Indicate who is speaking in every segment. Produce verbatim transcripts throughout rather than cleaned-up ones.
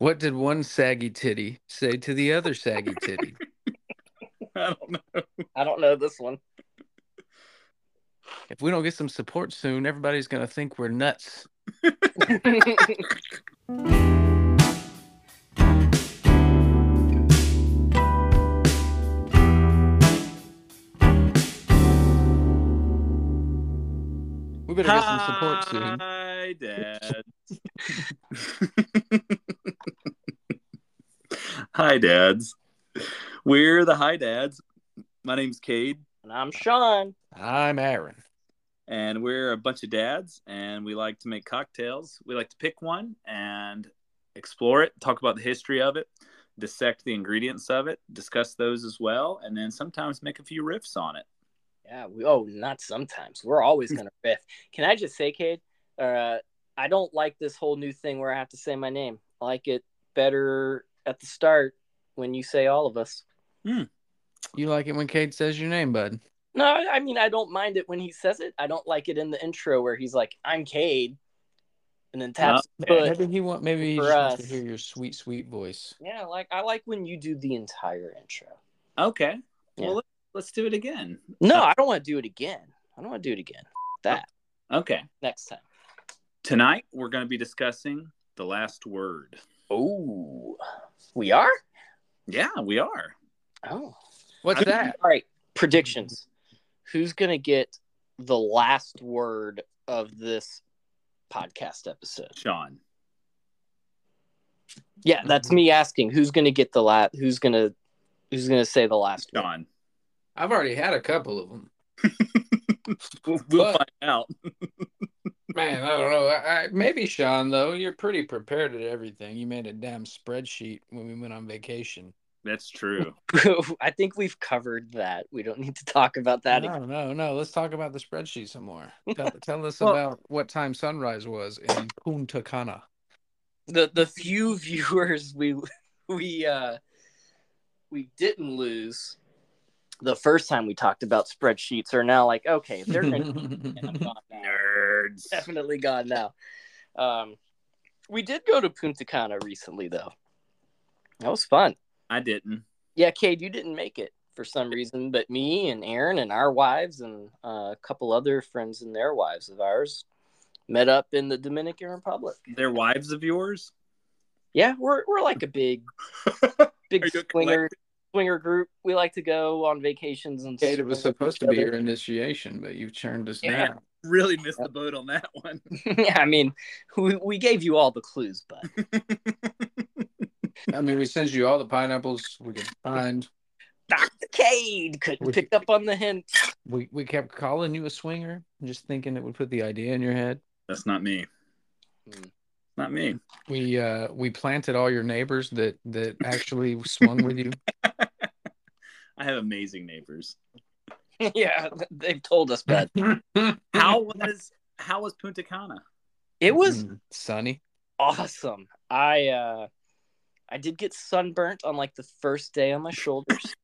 Speaker 1: What did one saggy titty say to the other saggy titty?
Speaker 2: I don't know.
Speaker 3: I don't know this one.
Speaker 1: If we don't get some support soon, everybody's going to think we're nuts. We better get some support soon.
Speaker 2: Hi, Dad. Hi, Dads. We're the Hi Dads. My name's Cade.
Speaker 3: And I'm Sean.
Speaker 1: I'm Aaron.
Speaker 2: And we're a bunch of dads, and we like to make cocktails. We like to pick one and explore it, talk about the history of it, dissect the ingredients of it, discuss those as well, and then sometimes make a few riffs on it.
Speaker 3: Yeah, we oh, not sometimes. We're always going to riff. Can I just say, Cade, uh, I don't like this whole new thing where I have to say my name. I like it better at the start when you say all of us.
Speaker 2: Hmm.
Speaker 1: You like it when Cade says your name, bud?
Speaker 3: No, I mean, I don't mind it when he says it. I don't like it in the intro where he's like, I'm Cade, and then taps the
Speaker 1: Okay.
Speaker 3: foot.
Speaker 1: Maybe he want. Maybe he
Speaker 3: for
Speaker 1: just wants to
Speaker 3: us.
Speaker 1: hear your sweet, sweet voice.
Speaker 3: Yeah, like I like when you do the entire intro.
Speaker 2: Okay.
Speaker 3: Yeah.
Speaker 2: Well, let's, let's do it again.
Speaker 3: No,
Speaker 2: Uh,
Speaker 3: I don't want to do it again. I don't want to do it again. That
Speaker 2: okay.
Speaker 3: next time.
Speaker 2: Tonight, we're going to be discussing the last word.
Speaker 3: Oh, we are?
Speaker 2: Yeah, we are.
Speaker 3: Oh.
Speaker 1: What's
Speaker 2: I-
Speaker 1: that?
Speaker 3: All right, predictions. Who's going to get the last word of this podcast episode?
Speaker 2: Sean.
Speaker 3: Yeah, that's me asking. Who's going to get the last? Who's going to who's going to say the last word?
Speaker 2: Sean.
Speaker 1: I've already had a couple of them.
Speaker 2: We'll, we'll
Speaker 1: But-
Speaker 2: find out.
Speaker 1: Man, I don't know. I, I, maybe Sean, though. You're pretty prepared at everything. You made a damn spreadsheet when we went on vacation.
Speaker 2: That's true.
Speaker 3: I think we've covered that. We don't need to talk about that again.
Speaker 1: No, no, no. Let's talk about the spreadsheet some more. Tell, tell us
Speaker 2: Well-
Speaker 1: about what time sunrise was in Punta Cana.
Speaker 3: The the few viewers we we uh we didn't lose the first time we talked about spreadsheets are now like, okay, if they're gonna I'm gone now.
Speaker 2: Nerds.
Speaker 3: Definitely gone now. Um, we did go to Punta Cana recently, though. That was fun.
Speaker 2: I didn't.
Speaker 3: Yeah, Cade, you didn't make it for some reason, but me and Aaron and our wives and uh, a couple other friends and their wives of ours met up in the Dominican Republic.
Speaker 2: They're wives of yours?
Speaker 3: Yeah, we're we're like a big big
Speaker 2: Are you a
Speaker 3: swinger swinger group. We like to go on vacations and
Speaker 1: Kate, it was
Speaker 3: swing with
Speaker 1: supposed to
Speaker 3: each
Speaker 1: be
Speaker 3: other.
Speaker 1: your initiation, but you've turned us
Speaker 3: Yeah.
Speaker 1: down.
Speaker 2: Really missed the boat on that one.
Speaker 3: Yeah, I mean, we, we gave you all the clues, but
Speaker 1: I mean, we sent you all the pineapples we could find.
Speaker 3: Doctor Cade couldn't
Speaker 1: We-
Speaker 3: pick up on the hint.
Speaker 1: We we kept calling you a swinger, just thinking it would put the idea in your head.
Speaker 2: That's not me.
Speaker 3: Hmm.
Speaker 2: Not me.
Speaker 1: We uh we planted all your neighbors that that actually swung with you.
Speaker 2: I have amazing neighbors.
Speaker 3: Yeah, they've told us that.
Speaker 2: How was how was Punta Cana?
Speaker 3: It was
Speaker 1: Mm, sunny.
Speaker 3: awesome. I uh I did get sunburnt on like the first day on my shoulders.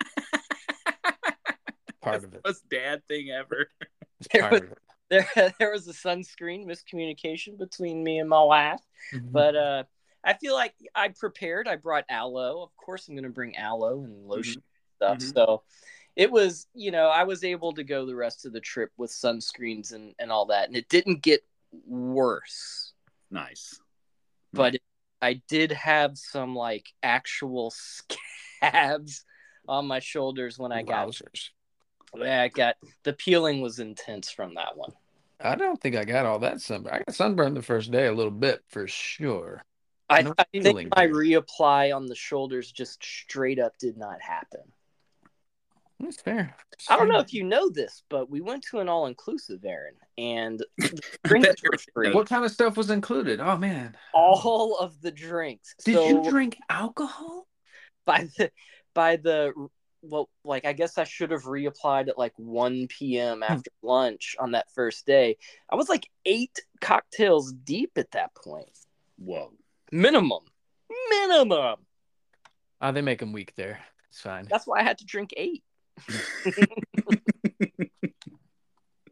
Speaker 1: Part of it.
Speaker 2: Most dad thing ever.
Speaker 3: There
Speaker 1: Part
Speaker 3: was,
Speaker 1: of it.
Speaker 3: there, there was a sunscreen miscommunication between me and my wife. But uh I feel like I prepared. I brought aloe. Of course I'm gonna bring aloe and lotion and
Speaker 2: Mhm.
Speaker 3: stuff. So it was, you know, I was able to go the rest of the trip with sunscreens and, and all that. And it didn't get worse.
Speaker 2: Nice.
Speaker 3: But it, I did have some like actual scabs on my shoulders when I got
Speaker 1: Wowzers.
Speaker 3: yeah, I got the peeling was intense from that one.
Speaker 1: I don't think I got all that sunburn. I got sunburned the first day a little bit for sure.
Speaker 3: I,
Speaker 1: No
Speaker 3: I
Speaker 1: peeling
Speaker 3: think my
Speaker 1: there.
Speaker 3: reapply on the shoulders just straight up did not happen.
Speaker 1: That's fair.
Speaker 3: I don't know if you know this, but we went to an all-inclusive, Aaron, and the drinks
Speaker 2: bet
Speaker 3: were free.
Speaker 1: What kind of stuff was included? Oh man.
Speaker 3: All of the drinks.
Speaker 1: Did
Speaker 3: so
Speaker 1: you drink alcohol?
Speaker 3: by the by the well, like I guess I should have reapplied at like one p.m. after lunch on that first day. I was like eight cocktails deep at that point.
Speaker 2: Whoa.
Speaker 3: Minimum. Minimum.
Speaker 1: Oh, they make them weak there. It's fine.
Speaker 3: That's why I had to drink eight.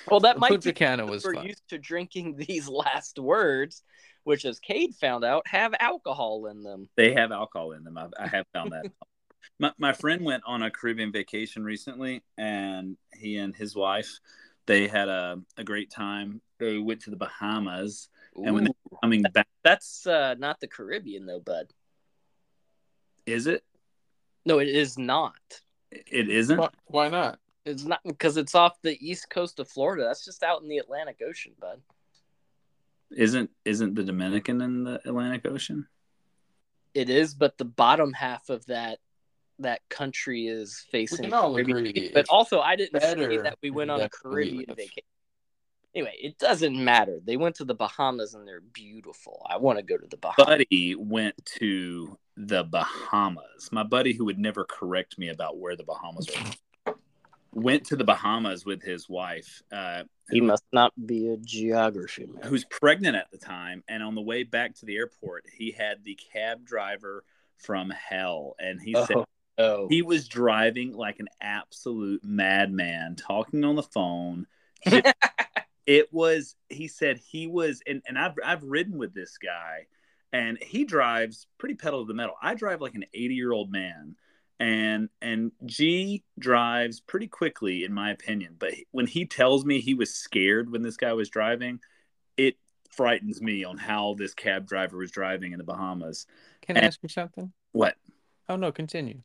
Speaker 3: Well, that might
Speaker 1: Punta
Speaker 3: be
Speaker 1: Cana was
Speaker 3: we're
Speaker 1: fun.
Speaker 3: used to drinking these last words, which, as Cade found out, have alcohol in them.
Speaker 2: They have alcohol in them. I, I have found that. my, my friend went on a Caribbean vacation recently, and he and his wife, they had a, a great time. They went to the Bahamas, and when they were coming back,
Speaker 3: That's uh, not the Caribbean, though, bud.
Speaker 2: is it?
Speaker 3: No, it is not.
Speaker 2: It isn't.
Speaker 1: Why, why not?
Speaker 3: It's not because it's off the east coast of Florida. That's just out in the Atlantic Ocean, bud.
Speaker 2: Isn't isn't the Dominican in the Atlantic Ocean?
Speaker 3: It is, but the bottom half of that that country is facing.
Speaker 1: We can all
Speaker 3: Caribbean.
Speaker 1: agree.
Speaker 3: But also, I didn't say
Speaker 1: better
Speaker 3: that we went on a
Speaker 1: than we
Speaker 3: Caribbean
Speaker 1: live.
Speaker 3: vacation. Anyway, it doesn't matter. They went to the Bahamas and they're beautiful. I want to go to the Bahamas.
Speaker 2: Buddy went to the Bahamas. My buddy, who would never correct me about where the Bahamas were, went to the Bahamas with his wife. Uh,
Speaker 3: He must not be a geography man.
Speaker 2: who's pregnant at the time, and on the way back to the airport, he had the cab driver from hell, and he said
Speaker 3: Oh, no.
Speaker 2: he was driving like an absolute madman, talking on the phone. It was, he said he was, and, and I've I've ridden with this guy, and he drives pretty pedal to the metal. I drive like an eighty year old man, and and G drives pretty quickly, in my opinion. But when he tells me he was scared when this guy was driving, it frightens me on how this cab driver was driving in the Bahamas.
Speaker 1: Can I
Speaker 2: And-
Speaker 1: ask you something?
Speaker 2: What?
Speaker 1: Oh no, continue.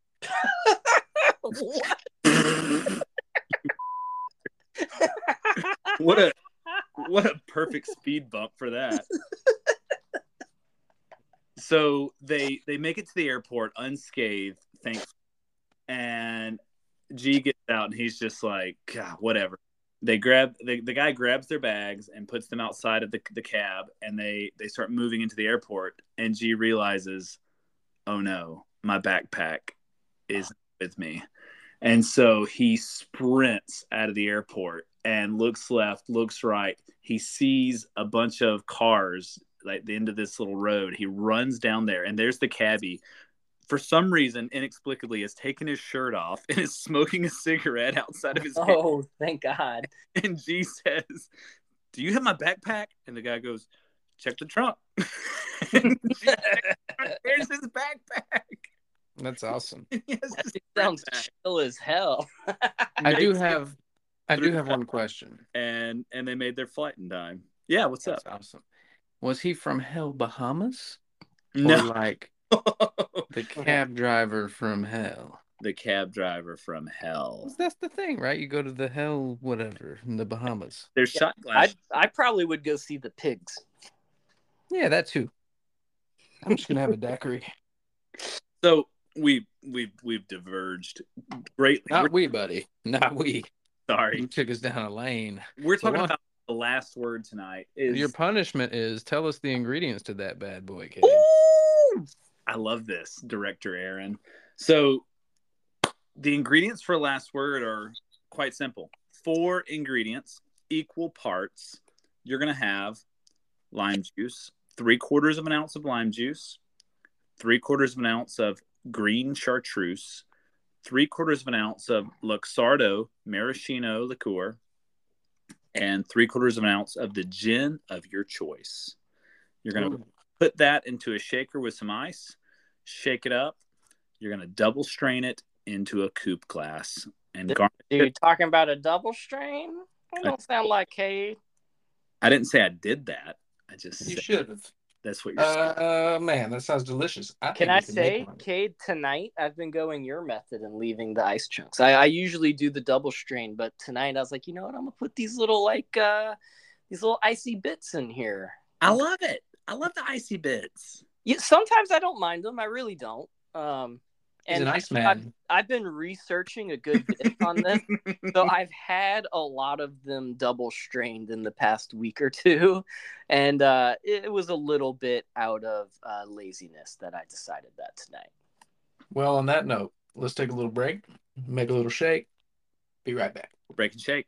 Speaker 3: What?
Speaker 2: What a what a perfect speed bump for that. So they they make it to the airport unscathed, thanks. And G gets out and he's just like, God, whatever. They grab the, the guy grabs their bags and puts them outside of the, the cab, and they they start moving into the airport, and G realizes, oh no, my backpack is with me. And so he sprints out of the airport and looks left, looks right. He sees a bunch of cars like the end of this little road. He runs down there, and there's the cabbie. For some reason, inexplicably, has taken his shirt off and is smoking a cigarette outside of his hand.
Speaker 3: Oh, thank God.
Speaker 2: And G says, do you have my backpack? And the guy goes, check the trunk. And G says, where's his backpack?
Speaker 1: That's awesome.
Speaker 2: And he has
Speaker 3: That
Speaker 2: his
Speaker 3: sounds
Speaker 2: backpack.
Speaker 3: chill as hell.
Speaker 1: I do
Speaker 2: Makes-
Speaker 1: have, I do have one question.
Speaker 2: and and they made their flight in time. Yeah, what's
Speaker 1: That's
Speaker 2: up?
Speaker 1: awesome. Was he from Hell Bahamas? Or
Speaker 2: No,
Speaker 1: like the cab driver from Hell?
Speaker 2: the cab driver from hell.
Speaker 1: That's the thing, right? You go to the Hell whatever in the Bahamas.
Speaker 2: There's
Speaker 3: Yeah,
Speaker 2: shot
Speaker 3: I
Speaker 2: glass.
Speaker 3: I probably would go see the pigs.
Speaker 1: Yeah, that too. I'm just gonna have a daiquiri.
Speaker 2: So we we've we've diverged greatly.
Speaker 1: Not
Speaker 2: We're
Speaker 1: we, buddy. Not we. You
Speaker 2: sorry.
Speaker 1: took us down a lane.
Speaker 2: We're talking
Speaker 1: one-
Speaker 2: about the last word tonight. Is
Speaker 1: Your punishment is tell us the ingredients to that bad boy, Kate.
Speaker 3: Ooh!
Speaker 2: I love this, Director Aaron. So the ingredients for last word are quite simple. Four ingredients, equal parts. You're going to have lime juice, three quarters of an ounce of lime juice, three quarters of an ounce of green chartreuse, three quarters of an ounce of Luxardo maraschino liqueur, and three quarters of an ounce of the gin of your choice. You're going to
Speaker 1: Ooh.
Speaker 2: put that into a shaker with some ice, shake it up. You're going to double strain it into a coupe glass and
Speaker 3: Th-
Speaker 2: garnish
Speaker 3: Dude,
Speaker 2: it.
Speaker 3: talking about a double strain? That don't sound like Cade.
Speaker 2: I didn't say I did that. I just
Speaker 1: You
Speaker 2: said
Speaker 1: should have.
Speaker 2: that's what you're saying.
Speaker 1: Uh, man, that sounds delicious. I
Speaker 3: Can
Speaker 1: think
Speaker 3: I
Speaker 1: we can make
Speaker 3: say,
Speaker 1: one.
Speaker 3: Cade, tonight I've been going your method and leaving the ice chunks. I, I usually do the double strain, but tonight I was like, you know what? I'm gonna put these little like uh these little icy bits in here.
Speaker 2: I love it. I love the icy bits.
Speaker 3: Yeah, sometimes I don't mind them. I really don't. Um,
Speaker 1: He's
Speaker 3: and
Speaker 1: an ice
Speaker 3: I've,
Speaker 1: man.
Speaker 3: I've been researching a good bit on this, so I've had a lot of them double strained in the past week or two, and uh, it was a little bit out of uh, laziness that I decided that tonight.
Speaker 1: Well, on that note, let's take a little break, make a little shake. Be right back.
Speaker 2: Break and shake.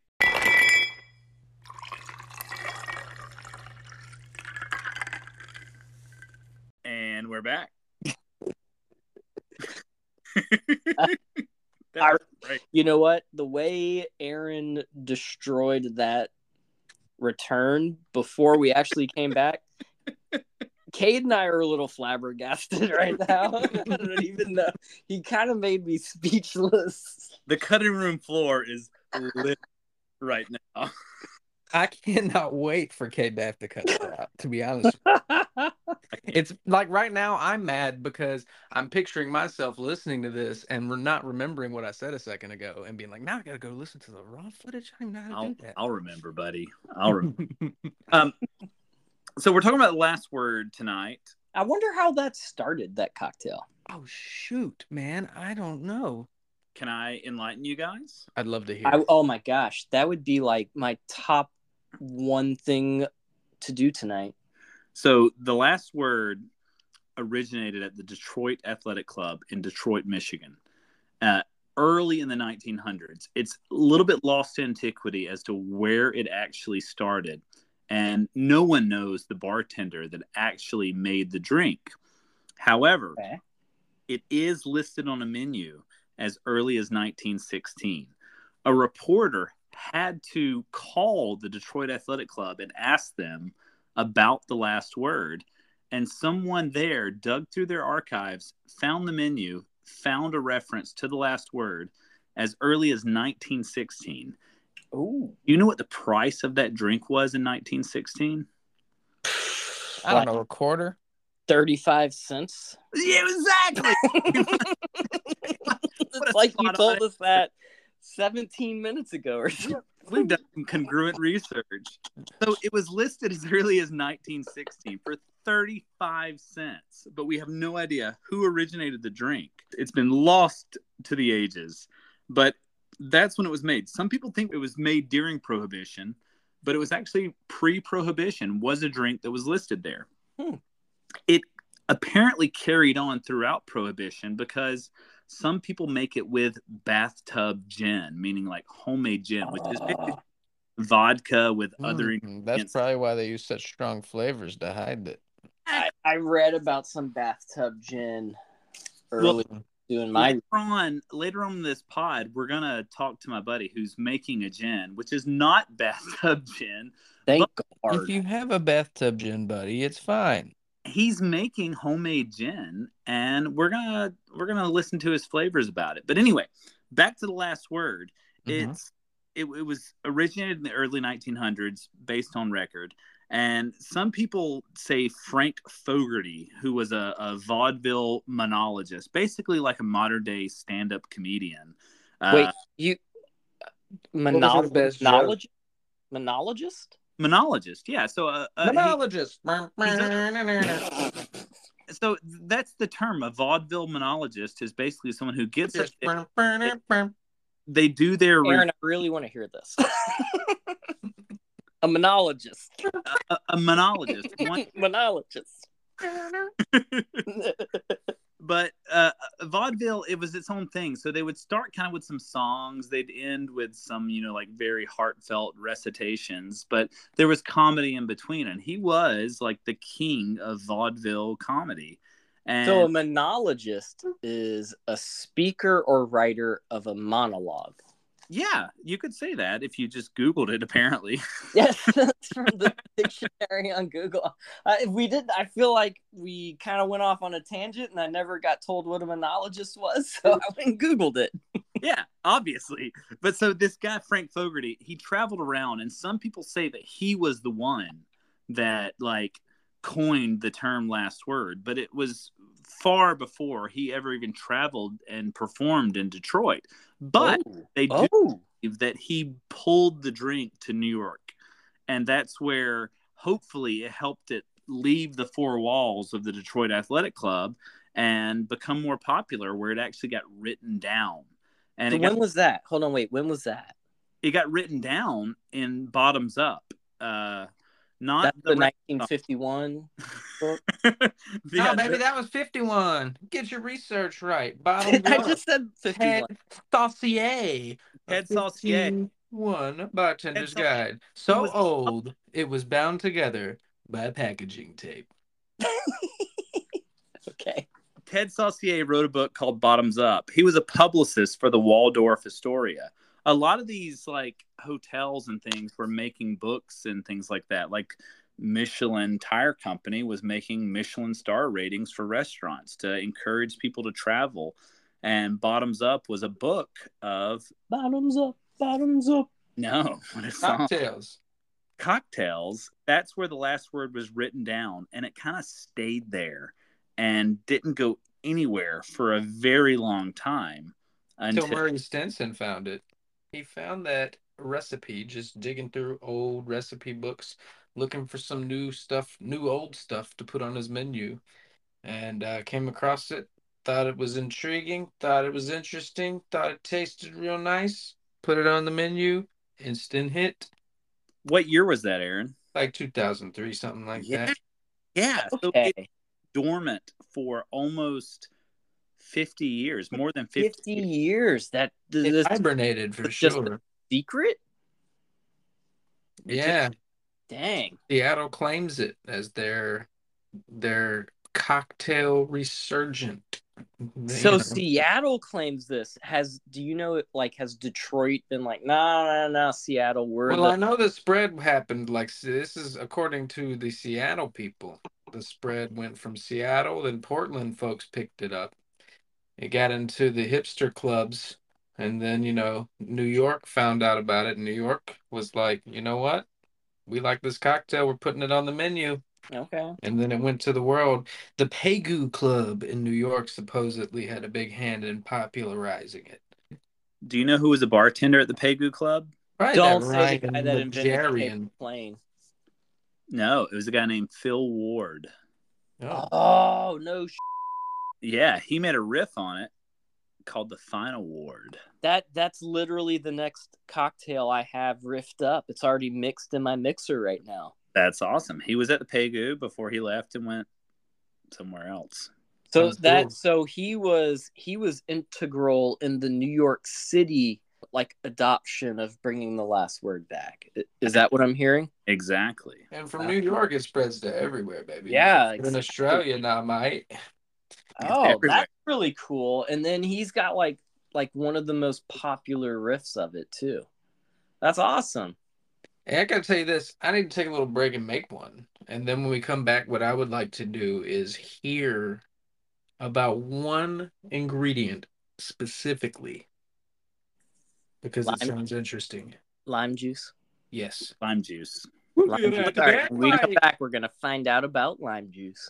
Speaker 2: And we're back. That
Speaker 3: I-
Speaker 2: was great.
Speaker 3: You know what? The way Aaron destroyed that return before we actually came back, Cade and I are a little flabbergasted right now. I don't even know. He kind of made me speechless.
Speaker 2: The cutting room floor is lit right now.
Speaker 1: I cannot wait for K-Daf to cut that out, to be honest. It's like right now I'm mad because I'm picturing myself listening to this and we're not remembering what I said a second ago and being like, now I gotta go listen to the raw footage. I don't even know how to
Speaker 2: I'll,
Speaker 1: do that.
Speaker 2: I'll remember, buddy. I'll remember. um, so we're talking about the last word tonight.
Speaker 3: I wonder how that started, that cocktail.
Speaker 1: Oh shoot, man. I don't know.
Speaker 2: Can I enlighten you guys?
Speaker 1: I'd love to hear.
Speaker 3: I, oh my gosh, that would be like my top one thing to do tonight.
Speaker 2: So the last word originated at the Detroit Athletic Club in Detroit, Michigan, uh, early in the nineteen hundreds. It's a little bit lost to antiquity as to where it actually started. And no one knows the bartender that actually made the drink. However,
Speaker 3: Okay.
Speaker 2: it is listed on a menu as early as nineteen sixteen. A reporter had to call the Detroit Athletic Club and ask them about the last word. And someone there dug through their archives, found the menu, found a reference to the last word as early as nineteen sixteen.
Speaker 3: Ooh.
Speaker 2: You know what the price of that drink was in nineteen sixteen?
Speaker 1: I don't know, a quarter?
Speaker 3: thirty-five cents.
Speaker 2: Yeah, exactly.
Speaker 3: It's like you told us that seventeen minutes ago or something.
Speaker 2: We've done some congruent research. So it was listed as early as nineteen sixteen for thirty-five cents, but we have no idea who originated the drink. It's been lost to the ages, but that's when it was made. Some people think it was made during Prohibition, but it was actually pre-Prohibition, was a drink that was listed there.
Speaker 3: Hmm.
Speaker 2: It apparently carried on throughout Prohibition because some people make it with bathtub gin, meaning like homemade gin, which is basically vodka with other
Speaker 1: Mm,
Speaker 2: ingredients.
Speaker 1: that's probably why they use such strong flavors to hide it.
Speaker 3: I, I read about some bathtub gin early
Speaker 2: Well,
Speaker 3: doing my.
Speaker 2: later on, later on in this pod, we're gonna talk to my buddy who's making a gin, which is not bathtub gin.
Speaker 3: Thank
Speaker 1: If
Speaker 3: God.
Speaker 1: you have a bathtub gin, buddy, it's fine.
Speaker 2: He's making homemade gin, and we're gonna we're gonna listen to his flavors about it. But anyway, back to the last word.
Speaker 1: Mhm.
Speaker 2: It's it, it was originated in the early nineteen hundreds, based on record. And some people say Frank Fogarty, who was a, a vaudeville monologist, basically like a modern day stand up comedian.
Speaker 3: Wait,
Speaker 2: Uh,
Speaker 3: you
Speaker 1: was
Speaker 3: monol-
Speaker 1: his best joke?
Speaker 3: monologist? Monologist?
Speaker 2: monologist, yeah. So uh, uh, he-
Speaker 1: Monologist.
Speaker 2: so that's the term. A vaudeville monologist is basically someone who gets up there, they do their
Speaker 3: Aaron, I really want to hear this. A monologist.
Speaker 2: a, a monologist. One,
Speaker 3: Monologist.
Speaker 2: but uh, vaudeville, it was its own thing. So they would start kind of with some songs. They'd end with some, you know, like very heartfelt recitations. But there was comedy in between, and he was like the king of vaudeville comedy. And
Speaker 3: So a monologist is a speaker or writer of a monologue.
Speaker 2: yeah, you could say that if you just Googled it. Apparently,
Speaker 3: Yes, that's from the dictionary on Google. Uh, if we did, I feel like we kind of went off on a tangent, and I never got told what a monologist was, so I went and Googled it.
Speaker 2: yeah, obviously. But so this guy Frank Fogarty, he traveled around, and some people say that he was the one that like coined the term last word, but it was far before he ever even traveled and performed in Detroit. But
Speaker 3: oh.
Speaker 2: they do
Speaker 3: Oh.
Speaker 2: believe that he pulled the drink to New York, and that's where hopefully it helped it leave the four walls of the Detroit Athletic Club and become more popular, where it actually got written down. And
Speaker 3: So
Speaker 2: it
Speaker 3: when
Speaker 2: got,
Speaker 3: was that? Hold on, wait. When was that?
Speaker 2: it got written down in Bottoms Up. Uh, not
Speaker 3: That's the
Speaker 2: the rap
Speaker 3: nineteen fifty-one book.
Speaker 2: song.
Speaker 1: Oh,
Speaker 2: Yeah,
Speaker 1: baby, that was fifty-one. Get your research right. Bottom
Speaker 3: I just said
Speaker 1: Head
Speaker 3: fifty-one.
Speaker 1: Saucier.
Speaker 2: Head Saucier.
Speaker 1: One Bartender's
Speaker 2: Head Sau-
Speaker 1: Guide. So
Speaker 2: was-
Speaker 1: old, it was bound together by packaging tape.
Speaker 3: Okay.
Speaker 2: Ted Saucier wrote a book called Bottoms Up. He was a publicist for the Waldorf Astoria. A lot of these like hotels and things were making books and things like that. Like Michelin Tire Company was making Michelin star ratings for restaurants to encourage people to travel. And Bottoms Up was a book of
Speaker 3: Bottoms up, bottoms up.
Speaker 2: no, what a song.
Speaker 1: Cocktails.
Speaker 2: Cocktails. That's where the last word was written down, and it kind of stayed there and didn't go anywhere for a very long time
Speaker 1: Until
Speaker 2: until
Speaker 1: Murray Stinson found it. He found that recipe just digging through old recipe books, looking for some new stuff, new old stuff to put on his menu, and uh, came across it. Thought it was intriguing. Thought it was interesting. Thought it tasted real nice. Put it on the menu. Instant hit.
Speaker 2: what year was that, Aaron?
Speaker 1: Like two thousand three, something like
Speaker 2: Yeah.
Speaker 1: that.
Speaker 2: Yeah, so
Speaker 3: Okay.
Speaker 2: it's dormant for almost fifty years, more than fifty.
Speaker 3: fifty years. That
Speaker 1: It
Speaker 3: this
Speaker 1: hibernated for
Speaker 3: it's just a
Speaker 1: sure.
Speaker 3: secret?
Speaker 1: Yeah.
Speaker 3: Dang.
Speaker 1: Seattle claims it as their their cocktail resurgent. You
Speaker 3: So
Speaker 1: know.
Speaker 3: Seattle claims this. Has do you know like has Detroit been like, no, no, no, Seattle, we're
Speaker 1: Well,
Speaker 3: the
Speaker 1: I know the spread happened like this is according to the Seattle people. The spread went from Seattle, then Portland folks picked it up. It got into the hipster clubs, and then, you know, New York found out about it. New York was like, you know what? We like this cocktail. We're putting it on the menu.
Speaker 3: okay.
Speaker 1: And then it went to the world. The Pegu Club in New York supposedly had a big hand in popularizing it.
Speaker 2: Do you know who was a bartender at the Pegu Club?
Speaker 1: Probably
Speaker 3: Don't
Speaker 1: that
Speaker 3: say the guy
Speaker 1: Ryan
Speaker 3: that invented the
Speaker 1: Legerian.
Speaker 3: paper plane.
Speaker 2: No, it was a guy named Phil Ward.
Speaker 1: Oh.
Speaker 3: Oh no, sh-
Speaker 2: Yeah, he made a riff on it called the Final Ward.
Speaker 3: that that's literally the next cocktail I have riffed up. It's already mixed in my mixer right now.
Speaker 2: That's awesome. He was at the Pegu before he left and went somewhere else.
Speaker 3: So
Speaker 1: Sounds
Speaker 3: that
Speaker 1: cool.
Speaker 3: so he was he was integral in the New York City like adoption of bringing the last word back. I- Is that what I'm hearing?
Speaker 2: Exactly.
Speaker 1: And from New York, it spreads to everywhere, baby.
Speaker 3: Yeah,
Speaker 1: In
Speaker 3: exactly.
Speaker 1: Australia now, mate.
Speaker 3: Oh,
Speaker 2: everywhere.
Speaker 3: that's really cool. And then he's got like like one of the most popular riffs of it too. That's awesome.
Speaker 1: Hey, I gotta tell you this. I need to take a little break and make one. And then when we come back, what I would like to do is hear about one ingredient specifically because it
Speaker 3: Lime,
Speaker 1: sounds interesting.
Speaker 3: lime juice.
Speaker 1: Yes.
Speaker 2: Lime juice.
Speaker 1: We'll
Speaker 3: Lime
Speaker 1: be
Speaker 3: juice.
Speaker 1: right
Speaker 3: All right,
Speaker 1: back,
Speaker 3: when we come
Speaker 1: Mike.
Speaker 3: back, we're gonna find out about lime juice.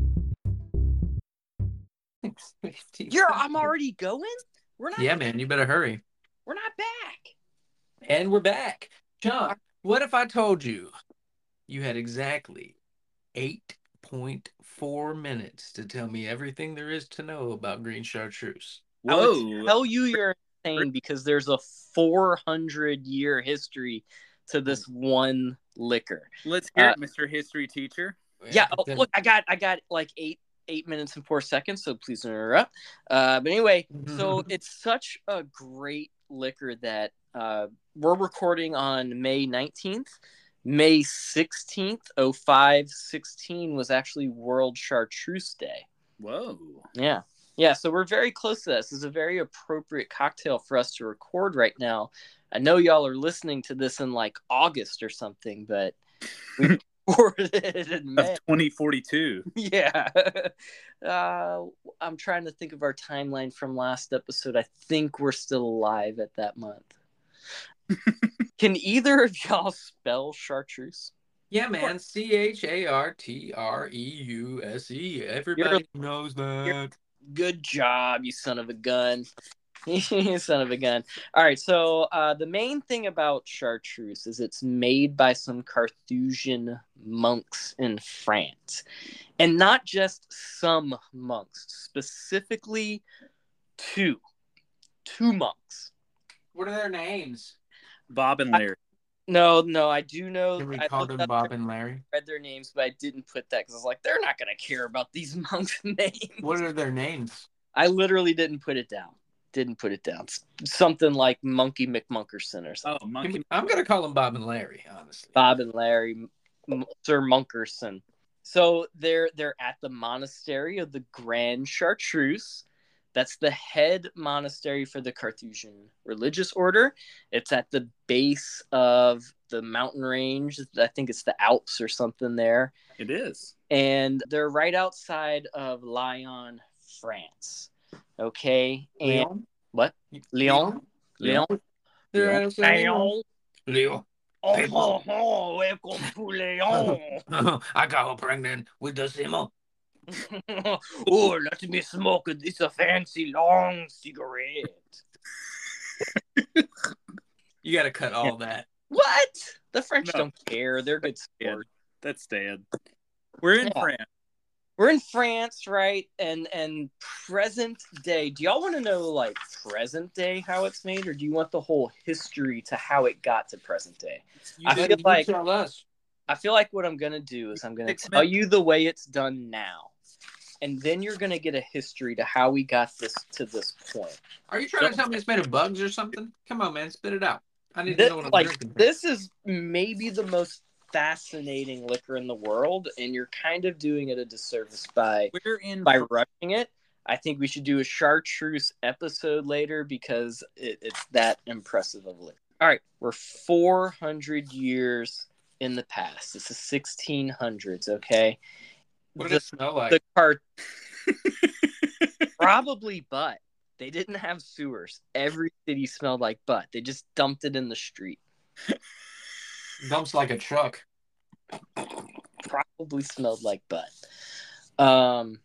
Speaker 3: You're I'm already going? We're not
Speaker 1: Yeah, man, you better hurry.
Speaker 3: we're not back.
Speaker 1: And we're back. John, what if I told you you had exactly eight point four minutes to tell me everything there is to know about green chartreuse?
Speaker 3: I would
Speaker 2: Whoa.
Speaker 3: tell you you're insane because there's a four hundred year history to this one liquor.
Speaker 2: Let's hear
Speaker 3: Uh,
Speaker 2: it, Mister History Teacher.
Speaker 3: Yeah, oh,
Speaker 1: then-
Speaker 3: look, I got I got like eight eight minutes and four seconds, so please don't interrupt. Uh, but anyway, so it's such a great liquor that uh, we're recording on May nineteenth. May sixteenth, oh five sixteen was actually World Chartreuse Day.
Speaker 2: Whoa.
Speaker 3: Yeah. Yeah, so we're very close to this. This is a very appropriate cocktail for us to record right now. I know y'all are listening to this in like August or something, but we recorded it in May.
Speaker 2: Of twenty forty-two.
Speaker 3: Yeah. Uh, I'm trying to think of our timeline from last episode. I think we're still alive at that month. Can either of y'all spell chartreuse?
Speaker 1: Yeah, man. C H A R T R E U S E. Everybody knows that.
Speaker 3: Good job, you son of a gun. You son of a gun. All right, so uh, the main thing about chartreuse is it's made by some Carthusian monks in France. And not just some monks, specifically two. Two monks.
Speaker 1: What are their names?
Speaker 2: Bob and Larry.
Speaker 3: No, no, I do know.
Speaker 1: Can we
Speaker 3: I
Speaker 1: call
Speaker 3: looked
Speaker 1: them
Speaker 3: up
Speaker 1: Bob
Speaker 3: their-
Speaker 1: and Larry?
Speaker 3: read their names, but I didn't put that because I was like, they're not going to care about these monks' names.
Speaker 1: What are their names?
Speaker 3: I literally didn't put it down. Didn't put it down. Something like Monkey McMunkerson or something.
Speaker 2: Oh, Monkey.
Speaker 1: I'm gonna call them Bob and Larry, honestly.
Speaker 3: Bob and Larry, M- Sir Munkerson. So they're they're at the monastery of the Grand Chartreuse. That's the head monastery for the Carthusian religious order. It's at the base of the mountain range. I think it's the Alps or something there.
Speaker 2: It is.
Speaker 3: And they're right outside of Lyon, France. Okay. And
Speaker 1: Leon?
Speaker 3: what? Lyon? Lyon?
Speaker 1: They're
Speaker 2: Yeah.
Speaker 1: right outside Leon.
Speaker 3: Lyon.
Speaker 1: Leon.
Speaker 3: Oh, oh, oh, welcome to Lyon.
Speaker 1: I got her pregnant with the Simo.
Speaker 3: Oh, let me smoke it. It's a fancy long cigarette.
Speaker 1: You got to cut all that.
Speaker 3: What? The French
Speaker 2: No.
Speaker 3: don't care. They're good
Speaker 2: Yeah,
Speaker 3: sport.
Speaker 2: that's Stan. We're in
Speaker 3: Yeah.
Speaker 2: France.
Speaker 3: We're in France, right? And and present day. Do y'all want to know like present day how it's made, or do you want the whole history to how it got to present day?
Speaker 2: You
Speaker 3: I
Speaker 2: did-
Speaker 3: feel like
Speaker 1: tell us.
Speaker 3: I feel like what I'm gonna do is I'm gonna
Speaker 2: Six
Speaker 3: tell
Speaker 2: minutes.
Speaker 3: you the way it's done now, and then you're gonna get a history to how we got this to this point.
Speaker 1: Are you trying to tell me it's made of bugs or something? Come on, man, spit it out. I need
Speaker 3: This,
Speaker 1: to know what I'm
Speaker 3: like
Speaker 1: drinking.
Speaker 3: this is maybe the most fascinating liquor in the world, and you're kind of doing it a disservice by
Speaker 2: We're in
Speaker 3: by
Speaker 2: Fr-
Speaker 3: rushing it. I think we should do a chartreuse episode later because it, it's that impressive of liquor. All right, we're four hundred years in the past. It's the sixteen hundreds. Okay,
Speaker 1: What
Speaker 3: the,
Speaker 1: does it smell like?
Speaker 3: the cart probably butt. They didn't have sewers. Every city smelled like butt. They just dumped it in the street.
Speaker 1: Dumps like a truck.
Speaker 3: Probably smelled like butt. Um,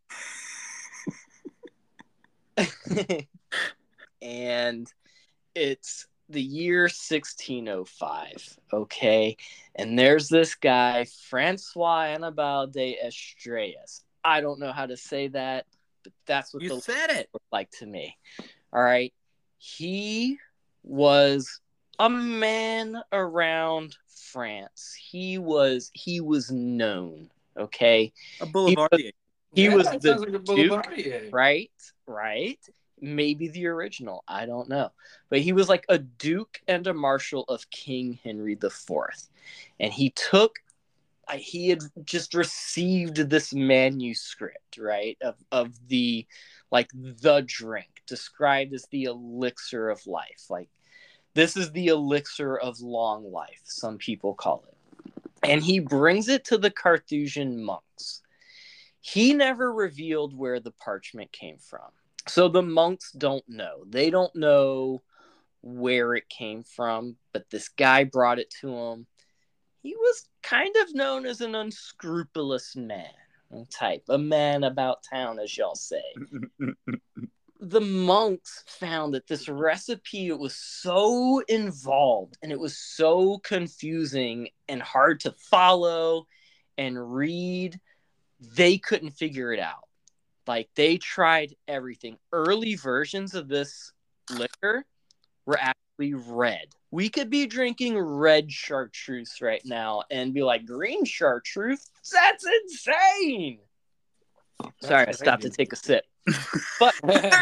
Speaker 3: and it's the year sixteen oh five, okay? And there's this guy, Francois Annibal de Estrellas. I don't know how to say that, but that's what
Speaker 2: You
Speaker 3: the
Speaker 2: said it.
Speaker 3: looked like to me. All right. He was a man around France. He was he was known, okay?
Speaker 2: A boulevardier.
Speaker 3: He
Speaker 1: Yeah,
Speaker 3: was
Speaker 1: that
Speaker 3: the
Speaker 1: sounds like a
Speaker 3: Duke,
Speaker 1: boulevardier.
Speaker 3: right? Right? Maybe the original. I don't know. But he was like a duke and a marshal of King Henry the Fourth. And he took I- he had just received this manuscript, right, of of the like the drink described as the elixir of life. Like this is the elixir of long life, some people call it. And he brings it to the Carthusian monks. He never revealed where the parchment came from. So the monks don't know. They don't know where it came from, but this guy brought it to him. He was kind of known as an unscrupulous man type, a man about town, as y'all say. The monks found that this recipe it was so involved and it was so confusing and hard to follow and read, they couldn't figure it out. Like they tried everything. Early versions of this liquor were actually red. We could be drinking red chartreuse right now and be like, green chartreuse? That's insane.
Speaker 1: That's
Speaker 3: Sorry, I stopped to
Speaker 1: crazy.
Speaker 3: take a sip. But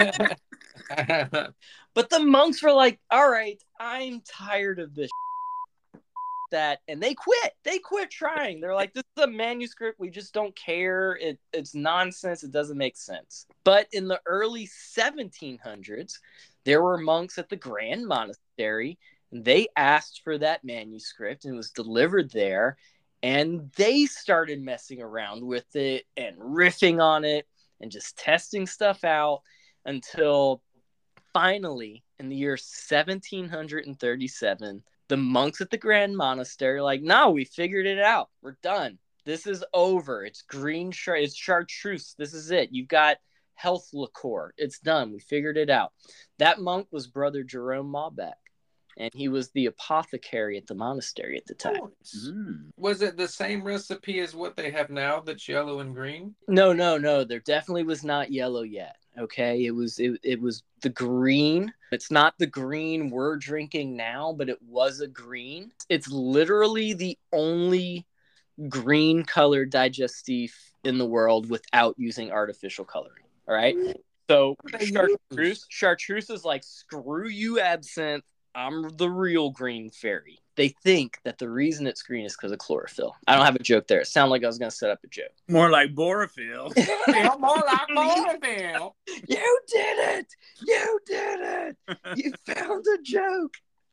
Speaker 3: but the monks were like, all right, I'm tired of this that and they quit. They quit trying. They're like, this is a manuscript. We just don't care. It, it's nonsense. It doesn't make sense. But in the early seventeen hundreds, there were monks at the Grand Monastery. They asked for that manuscript and it was delivered there. And they started messing around with it and riffing on it and just testing stuff out until finally, in the year seventeen thirty-seven, the monks at the Grand Monastery are like, no, we figured it out. We're done. This is over. It's green, char- it's chartreuse. This is it. You've got health liqueur. It's done. We figured it out. That monk was Brother Jerome Maubec, and he was the apothecary at the monastery at the time.
Speaker 2: Mm.
Speaker 1: Was it the same recipe as what they have now that's yellow and green?
Speaker 3: No, no, no. There definitely was not yellow yet. Okay, it was it, it was the green. It's not the green we're drinking now, but it was a green. It's literally the only green colored digestif in the world without using artificial coloring. All right. So
Speaker 1: What do they
Speaker 3: chartreuse,
Speaker 1: use?
Speaker 3: chartreuse is like screw you absinthe. I'm the real green fairy. They think that the reason it's green is because of chlorophyll. I don't have a joke there. It sounded like I was going to set up a joke.
Speaker 2: More like Borophyll.
Speaker 1: Feel more like chlorophyll.
Speaker 3: You did it! You did it! You found a joke.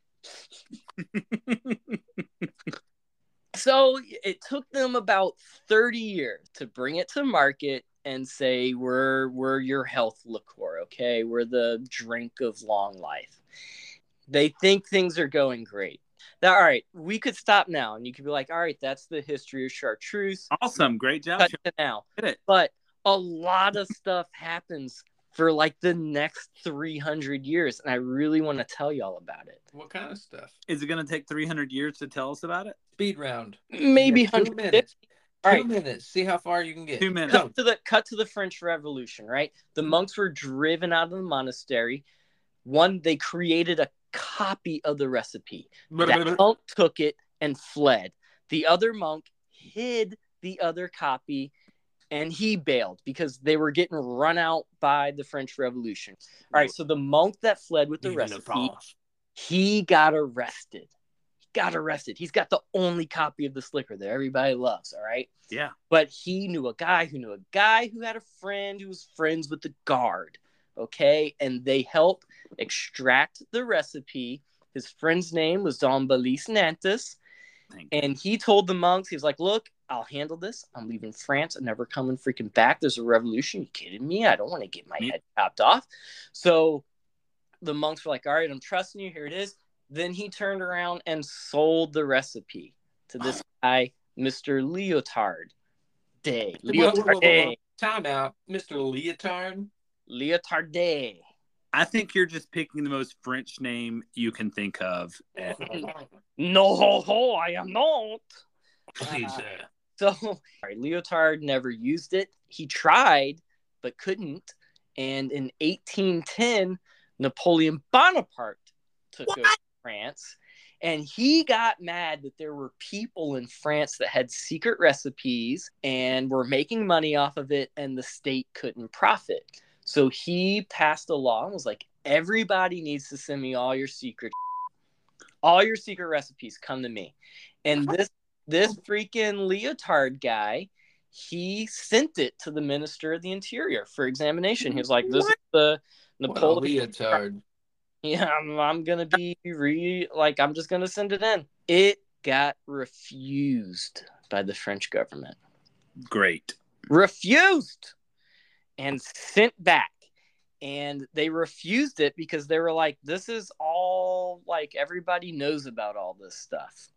Speaker 3: So it took them about thirty years to bring it to market and say, we're we're your health liqueur, okay? We're the drink of long life. They think things are going great. Now, all right, we could stop now, and you could be like, all right, that's the history of chartreuse.
Speaker 2: Awesome. Great job.
Speaker 3: Cut to now.
Speaker 2: Did it.
Speaker 3: But a lot of stuff happens for like the next three hundred years, and I really want to tell y'all about it.
Speaker 1: What kind of stuff?
Speaker 2: Is it going to take three hundred years to tell us about it?
Speaker 1: Speed round.
Speaker 3: Maybe
Speaker 1: Yeah, two
Speaker 3: one hundred fifty.
Speaker 1: minutes.
Speaker 3: All
Speaker 1: Two
Speaker 3: right.
Speaker 1: minutes. See how far you can get.
Speaker 2: Two minutes.
Speaker 3: Cut to the cut to the French Revolution, right? The monks were driven out of the monastery. One, they created a copy of the recipe. That monk took it and fled. The other monk hid the other copy, and he bailed because they were getting run out by the French Revolution. All right, so the monk that fled with the recipe, he got arrested. He got arrested. He's got the only copy of this liquor that everybody loves, all right?
Speaker 2: Yeah.
Speaker 3: But he knew a guy who knew a guy who had a friend who was friends with the guard, okay? And they helped extract the recipe. His friend's name was Don Balis Nantes. And he told the monks, he was like, look, I'll handle this. I'm leaving France. I'm never coming freaking back. There's a revolution. You kidding me? I don't want to get my head chopped off. So the monks were like, all right, I'm trusting you. Here it is. Then he turned around and sold the recipe to this guy, Mister Leotard Day. Leotard.
Speaker 1: Time out. Mister Leotard.
Speaker 3: Leotard.
Speaker 2: I think you're just picking the most French name you can think of.
Speaker 3: No, ho, ho, I am not.
Speaker 1: Please,
Speaker 3: Uh,
Speaker 1: uh,
Speaker 3: So, all right, Leotard never used it. He tried, but couldn't. And in eighteen ten, Napoleon Bonaparte took
Speaker 2: What?
Speaker 3: over France. And he got mad that there were people in France that had secret recipes and were making money off of it, and the state couldn't profit. So he passed a law and was like, everybody needs to send me all your secret all your secret recipes, come to me. And this this freaking Leotard guy, he sent it to the Minister of the Interior for examination. He was like, this
Speaker 2: What?
Speaker 3: is the
Speaker 1: what a
Speaker 3: Napoleon.
Speaker 1: leotard.
Speaker 3: Yeah, I'm, I'm going to be re like, I'm just going to send it in. It got refused by the French government.
Speaker 2: Great.
Speaker 3: Refused and sent back. And they refused it because they were like, this is all, like, everybody knows about all this stuff.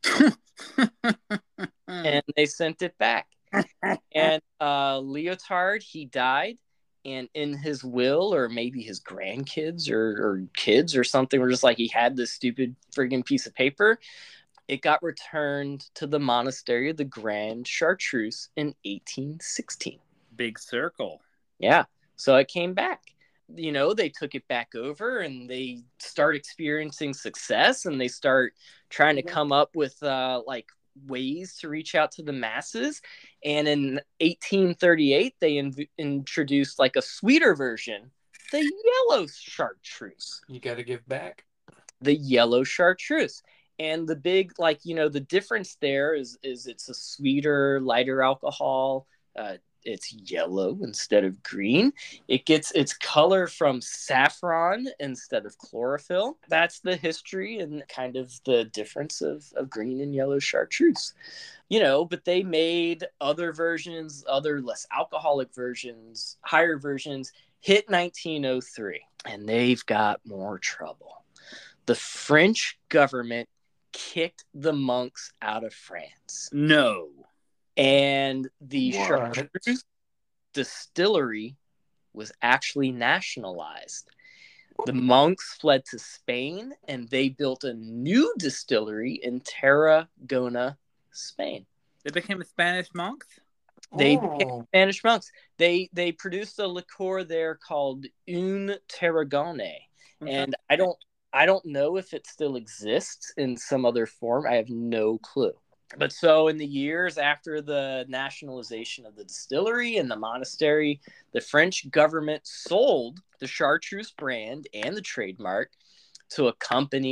Speaker 3: And they sent it back. And uh, Leotard, he died. And in his will, or maybe his grandkids or, or kids or something, were just like, he had this stupid friggin' piece of paper. It got returned to the monastery of the Grand Chartreuse in eighteen sixteen.
Speaker 2: Big circle.
Speaker 3: Yeah. So it came back. You know, they took it back over and they start experiencing success, and they start trying to come up with uh, like ways to reach out to the masses. And in eighteen thirty-eight, they in- introduced like a sweeter version, the yellow chartreuse.
Speaker 1: You got to give back.
Speaker 3: The yellow chartreuse. And the big, like, you know, the difference there is, is it's a sweeter, lighter alcohol. Uh, it's yellow instead of green. It gets its color from saffron instead of chlorophyll. That's the history and kind of the difference of, of green and yellow chartreuse. You know, but they made other versions, other less alcoholic versions, higher versions, hit nineteen oh three. And they've got more trouble. The French government kicked the monks out of France.
Speaker 2: No.
Speaker 3: And the
Speaker 1: What?
Speaker 3: chartreuse distillery was actually nationalized. The monks fled to Spain, and they built a new distillery in Tarragona, Spain.
Speaker 2: They became Spanish monks?
Speaker 3: They
Speaker 1: Oh.
Speaker 3: became Spanish monks. They they produced a liqueur there called Un Tarragone, and I don't I don't know if it still exists in some other form. I have no clue. But so in the years after the nationalization of the distillery and the monastery, the French government sold the chartreuse brand and the trademark to a company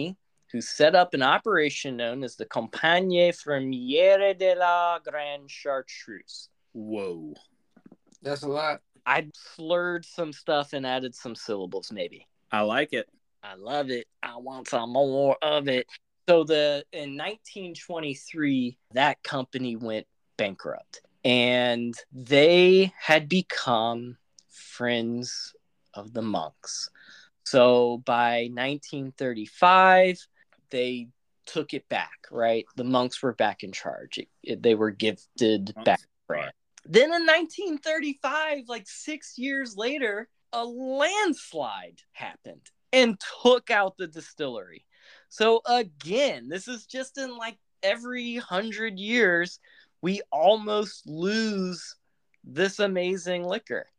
Speaker 3: who set up an operation known as the Compagnie Fermière de la Grande Chartreuse.
Speaker 2: Whoa.
Speaker 1: That's a lot.
Speaker 3: I slurred some stuff and added some syllables, maybe.
Speaker 2: I like it.
Speaker 3: I love it. I want some more of it. So the in nineteen twenty-three, that company went bankrupt. And they had become friends of the monks. So by nineteen thirty-five, they took it back, right? The monks were back in charge. It, it, they were gifted monks back to France. Then in nineteen thirty-five, like six years later, a landslide happened and took out the distillery. So again, this is just in like every hundred years, we almost lose this amazing liquor.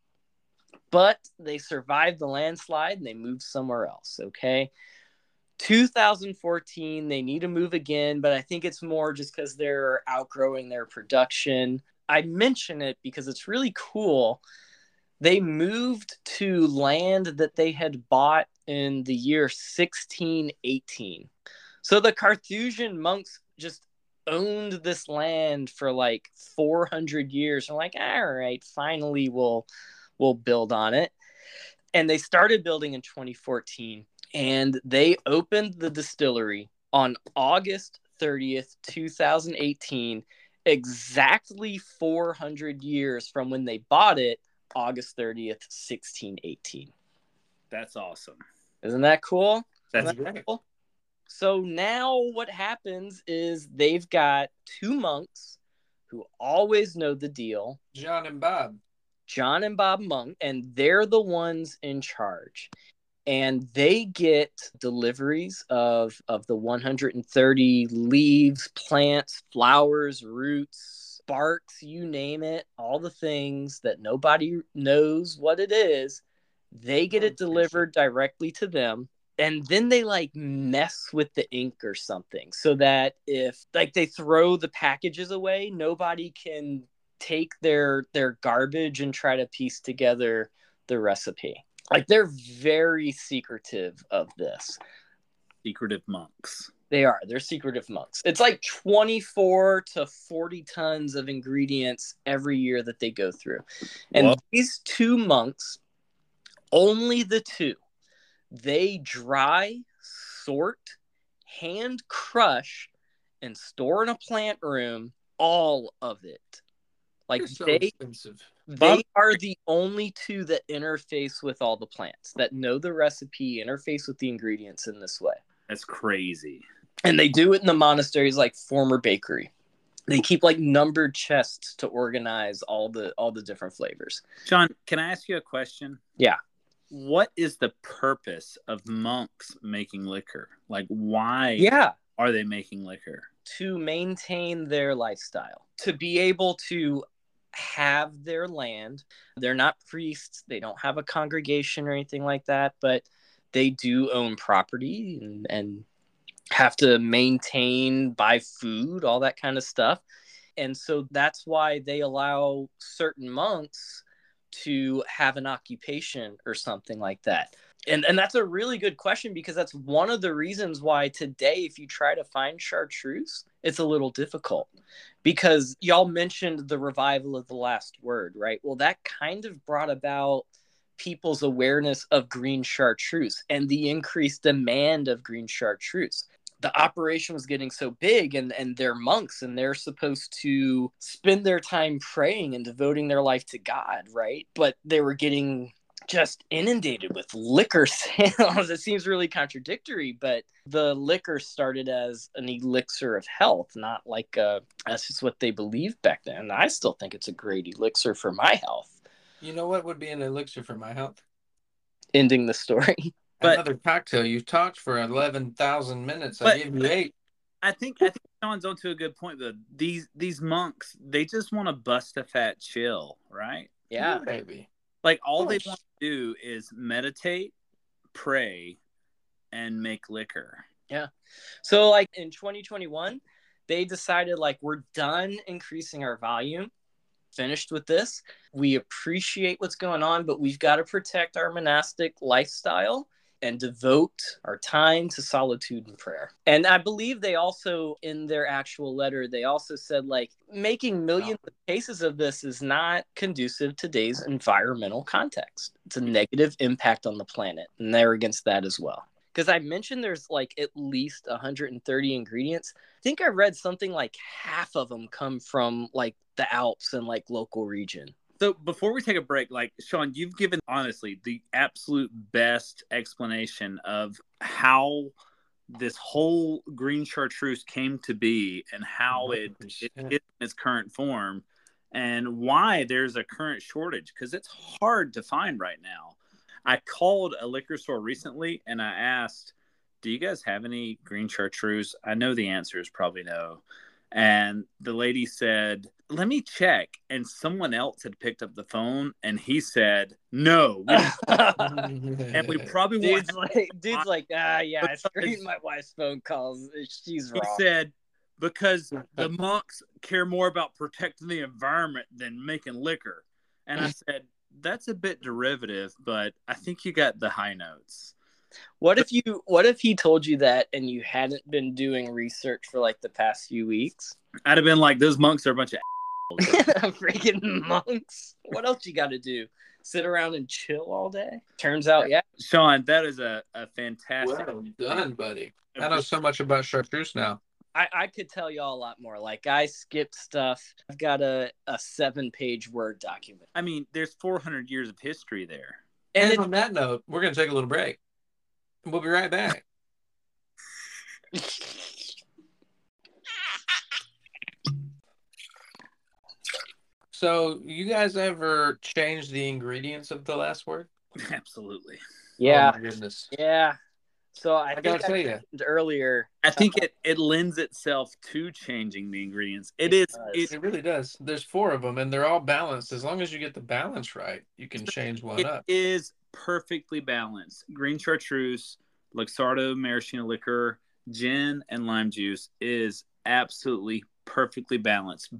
Speaker 3: But they survived the landslide and they moved somewhere else, okay? two thousand fourteen, they need to move again, but I think it's more just because they're outgrowing their production. I mention it because it's really cool. They moved to land that they had bought in the year sixteen eighteen. So the Carthusian monks just owned this land for like four hundred years. They're like, all right, finally we'll we'll build on it. And they started building in twenty fourteen, and they opened the distillery on August thirtieth, twenty eighteen, exactly four hundred years from when they bought it, August thirtieth, sixteen eighteen.
Speaker 2: That's awesome.
Speaker 3: Isn't that cool?
Speaker 2: That's
Speaker 3: Isn't that
Speaker 2: great.
Speaker 3: Cool? So now what happens is they've got two monks who always know the deal.
Speaker 1: John and Bob.
Speaker 3: John and Bob Monk, and they're the ones in charge. And they get deliveries of, of the one hundred thirty leaves, plants, flowers, roots, barks, you name it, all the things that nobody knows what it is. They get it delivered directly to them. And then they like mess with the ink or something so that if like they throw the packages away, nobody can take their their garbage and try to piece together the recipe. Like they're very secretive of this.
Speaker 2: Secretive monks.
Speaker 3: They are. They're secretive monks. It's like twenty-four to forty tons of ingredients every year that they go through. And Whoa. These two monks, only the two, they dry, sort, hand crush, and store in a plant room all of it. Like
Speaker 1: so
Speaker 3: they,
Speaker 1: expensive.
Speaker 3: they are the only two that interface with all the plants, that know the recipe, interface with the ingredients in this way.
Speaker 2: That's crazy.
Speaker 3: And they do it in the monasteries like former bakery. They keep like numbered chests to organize all the all the different flavors.
Speaker 2: John, can I ask you a question?
Speaker 3: Yeah.
Speaker 2: What is the purpose of monks making liquor? Like, why
Speaker 3: yeah.
Speaker 2: are they making liquor?
Speaker 3: To maintain their lifestyle, to be able to have their land. They're not priests. They don't have a congregation or anything like that, but they do own property and, and have to maintain, buy food, all that kind of stuff. And so that's why they allow certain monks to have an occupation or something like that. And and that's a really good question, because that's one of the reasons why today, if you try to find chartreuse, it's a little difficult. Because y'all mentioned the revival of the last word, right? Well, that kind of brought about people's awareness of green chartreuse and the increased demand of green chartreuse. The operation was getting so big, and, and they're monks, and they're supposed to spend their time praying and devoting their life to God, right? But they were getting just inundated with liquor sales. It seems really contradictory, but the liquor started as an elixir of health, not like a, that's just what they believed back then. And I still think it's a great elixir for my health.
Speaker 1: You know what would be an elixir for my health?
Speaker 3: Ending the story.
Speaker 1: But, another cocktail. You've talked for eleven thousand minutes. I gave you eight.
Speaker 2: I think I think Sean's onto a good point. Though these these monks, they just want to bust a fat chill, right?
Speaker 3: Yeah,
Speaker 1: baby.
Speaker 2: Like all they want to do is meditate, pray, and make liquor.
Speaker 3: Yeah. So like in twenty twenty-one, they decided like we're done increasing our volume. Finished with this. We appreciate what's going on, but we've got to protect our monastic lifestyle. and devote our time to solitude and prayer. And I believe they also, in their actual letter, they also said, like, making millions of cases of this is not conducive to today's environmental context. It's a negative impact on the planet, and they're against that as well. Because I mentioned there's like at least one hundred thirty ingredients. I think I read something like half of them come from like the Alps and like local region.
Speaker 2: So before we take a break, like, Sean, you've given, honestly, the absolute best explanation of how this whole green chartreuse came to be and how it, it is in its current form and why there's a current shortage, because it's hard to find right now. I called a liquor store recently and I asked, do you guys have any green chartreuse? I know the answer is probably no. And the lady said, let me check. And someone else had picked up the phone and he said, no. We and we probably
Speaker 3: dude's
Speaker 2: won't.
Speaker 3: like, dude's like, ah, yeah, I
Speaker 2: Because-
Speaker 3: screened my wife's phone calls. She's
Speaker 2: He
Speaker 3: wrong.
Speaker 2: said, because the monks care more about protecting the environment than making liquor. And I said, that's a bit derivative, but I think you got the high notes.
Speaker 3: What if you what if he told you that and you hadn't been doing research for like the past few weeks?
Speaker 2: I'd have been like, those monks are a bunch of
Speaker 3: Freaking monks. What else you got to do? Sit around and chill all day? Turns out, yeah.
Speaker 2: Sean, that is a, a fantastic.
Speaker 1: Well done, buddy. I know so much about chartreuse now.
Speaker 3: I, I could tell y'all a lot more. Like, I skipped stuff. I've got a, a seven-page Word document.
Speaker 2: I mean, there's four hundred years of history there.
Speaker 1: And,
Speaker 3: And
Speaker 1: on that note, we're going to take a little break. We'll be right back. So, you guys ever change the ingredients of the last word?
Speaker 2: Absolutely.
Speaker 3: yeah,
Speaker 1: Oh my goodness.
Speaker 3: yeah. So I,
Speaker 1: I
Speaker 3: think
Speaker 1: gotta
Speaker 3: I
Speaker 1: tell you.
Speaker 3: mentioned earlier.
Speaker 2: I think it, it lends itself to changing the ingredients. It is.
Speaker 3: does.
Speaker 2: It,
Speaker 1: It really does. There's four of them, and they're all balanced. As long as you get the balance right, you can change one
Speaker 2: it
Speaker 1: up.
Speaker 2: is perfectly balanced. Green chartreuse, Luxardo maraschino liquor, gin, and lime juice is absolutely perfectly balanced.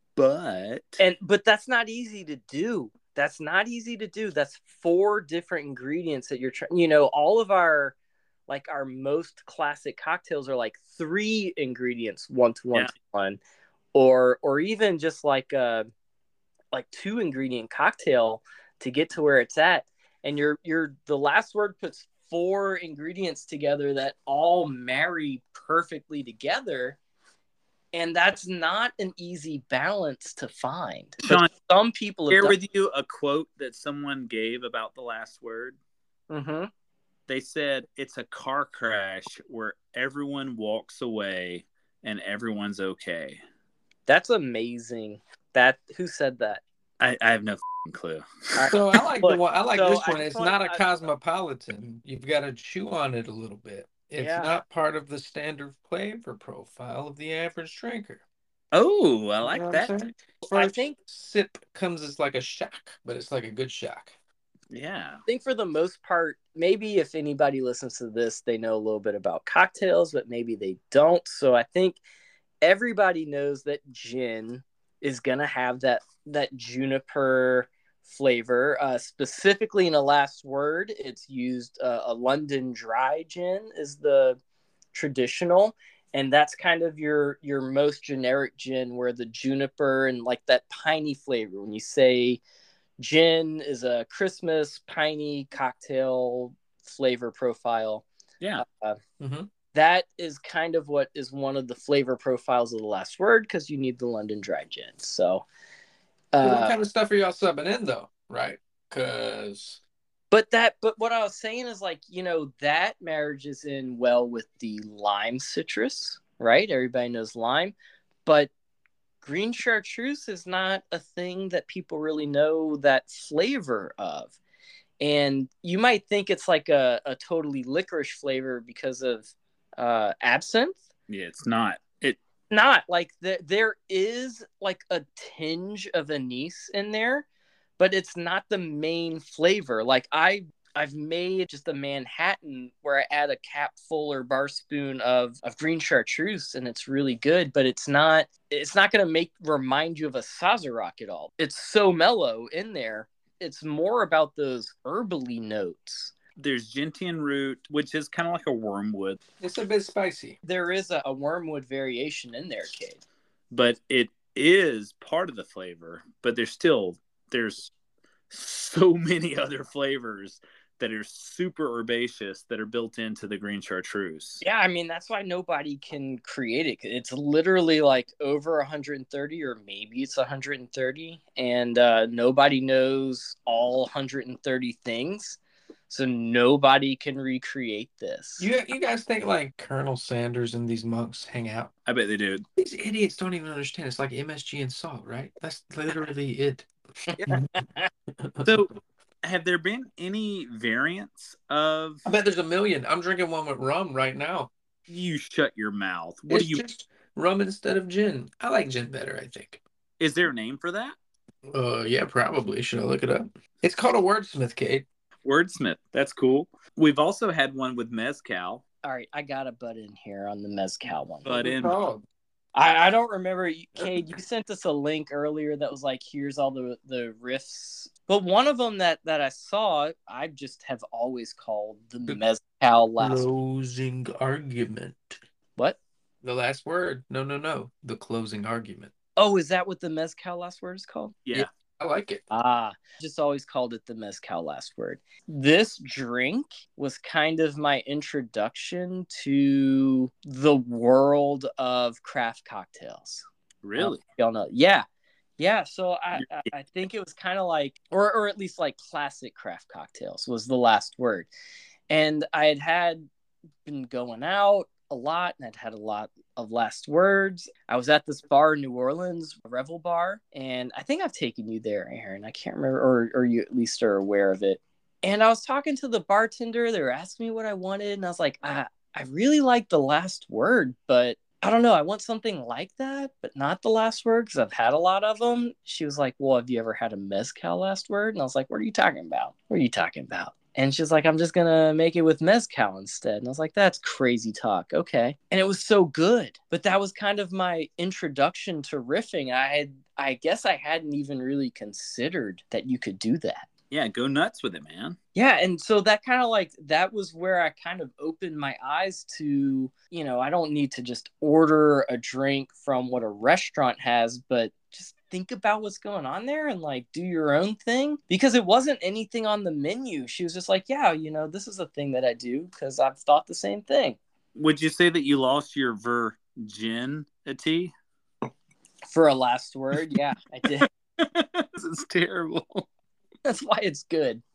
Speaker 2: But
Speaker 3: And but that's not easy to do. That's not easy to do. That's four different ingredients that you're trying. You know, all of our like our most classic cocktails are like three ingredients, one to one
Speaker 2: Yeah.
Speaker 3: to one, or or even just like a like two ingredient cocktail to get to where it's at. And you're you're the last word puts four ingredients together that all marry perfectly together. And that's not an easy balance to find. But
Speaker 2: Sean,
Speaker 3: some people have
Speaker 2: share
Speaker 3: done-
Speaker 2: with you a quote that someone gave about the last word.
Speaker 3: Mhm.
Speaker 2: They said it's a car crash where everyone walks away and everyone's okay.
Speaker 3: That's amazing. That who said that?
Speaker 2: I, I have no f***ing clue.
Speaker 1: So I like the
Speaker 3: Look,
Speaker 1: one. I like
Speaker 3: so
Speaker 1: this
Speaker 3: I
Speaker 1: one.
Speaker 3: just
Speaker 1: It's
Speaker 3: want-
Speaker 1: not a
Speaker 3: I-
Speaker 1: cosmopolitan. You've got to chew on it a little bit. It's
Speaker 3: Yeah.
Speaker 1: not part of the standard flavor profile of the average drinker.
Speaker 2: Oh, I
Speaker 1: You
Speaker 2: like
Speaker 1: know what I'm
Speaker 2: that.
Speaker 1: saying?
Speaker 3: I
Speaker 1: First
Speaker 3: think-
Speaker 1: sip comes as like a shock, but it's like a good shock.
Speaker 2: Yeah.
Speaker 3: I think for the most part, maybe if anybody listens to this, they know a little bit about cocktails, but maybe they don't. So I think everybody knows that gin is gonna have that that juniper flavor. Uh, specifically in the last word, it's used uh, a London dry gin is the traditional, and that's kind of your your most generic gin, where the juniper and like that piney flavor. When you say gin is a Christmas piney cocktail flavor profile.
Speaker 2: Yeah.
Speaker 3: Uh,
Speaker 1: Mm-hmm.
Speaker 3: that is kind of what is one of the flavor profiles of the last word, because you need the London dry gin. So,
Speaker 1: what
Speaker 3: uh,
Speaker 1: kind of stuff are y'all subbing in though? Right? Because
Speaker 3: but that, but what I was saying is like, you know, that marriages in well with the lime citrus, right? Everybody knows lime, but green chartreuse is not a thing that people really know that flavor of. And you might think it's like a, a totally licorice flavor because of uh, absinthe.
Speaker 2: Yeah, it's not. It
Speaker 3: Not like the, there is like a tinge of anise in there, but it's not the main flavor. Like I I've made just a Manhattan where I add a capful or bar spoon of, of green chartreuse, and it's really good, but it's not it's not going to make remind you of a Sazerac at all. It's so mellow in there. It's more about those herbally notes.
Speaker 2: There's gentian root, which is kind of like a wormwood,
Speaker 1: It's a bit spicy.
Speaker 3: There is a, a wormwood variation in there, Cade.
Speaker 2: but it is part of the flavor. But there's still there's so many other flavors that are super herbaceous that are built into the green chartreuse.
Speaker 3: Yeah, I mean, that's why nobody can create it. It's literally like over one hundred thirty, or maybe it's one hundred thirty, and uh, nobody knows all one hundred thirty things. So nobody can recreate this.
Speaker 1: You you guys think like Colonel Sanders and these monks hang out?
Speaker 2: I bet they do.
Speaker 1: These idiots don't even understand. It's like M S G and salt, right? That's literally it.
Speaker 2: So, have there been any variants of?
Speaker 1: I bet there's a million. I'm drinking one with rum right now.
Speaker 2: You shut your mouth. What
Speaker 1: It's
Speaker 2: do you?
Speaker 1: just rum instead of gin. I like gin better, I think.
Speaker 2: Is there a name for that?
Speaker 1: Uh, yeah, probably. Should I look it up? It's called a wordsmith, Kate.
Speaker 2: Wordsmith. That's cool. We've also had one with mezcal.
Speaker 3: All right, I got a butt in here on the mezcal one.
Speaker 2: But in
Speaker 1: called?
Speaker 3: I, I don't remember, Cade. You sent us a link earlier that was like, here's all the the riffs. But one of them that that I saw, I just have always called the,
Speaker 1: The
Speaker 3: mezcal last.
Speaker 1: Closing argument.
Speaker 3: What?
Speaker 1: The last word. No, no, no. The closing argument.
Speaker 3: Oh, is that what the mezcal last word is called?
Speaker 2: yeah.
Speaker 1: I like it.
Speaker 3: Ah, just always called it the mezcal last word. This drink was kind of my introduction to the world of craft cocktails.
Speaker 2: Really?
Speaker 3: Uh, y'all know. Yeah. Yeah. So I, I, I think it was kind of like, or, or at least like classic craft cocktails was the last word. And I had had been going out a lot, and I'd had a lot of last words. I was at this bar in New Orleans, Revel Bar, and I think I've taken you there, Aaron. I can't remember, or, or you at least are aware of it. And I was talking to the bartender. They were asking me what I wanted, and I was like, I, I really like the last word, but I don't know. I want something like that, but not the last word, because I've had a lot of them. She was like, well, have you ever had a mezcal last word? And I was like, what are you talking about? What are you talking about? And she's like, I'm just going to make it with mezcal instead. And I was like, that's crazy talk. Okay. And it was so good. But that was kind of my introduction to riffing. I had, I guess I hadn't even really considered that you could do that.
Speaker 2: Yeah, go nuts with it, man.
Speaker 3: Yeah. And so that kind of like, that was where I kind of opened my eyes to, you know, I don't need to just order a drink from what a restaurant has, but just think about what's going on there and like do your own thing, because it wasn't anything on the menu. She was just like, yeah, you know, this is a thing that I do because I've thought the same thing.
Speaker 2: Would you say that you lost your virginity
Speaker 3: For a last word? Yeah, I did.
Speaker 2: This is terrible.
Speaker 3: That's why it's good.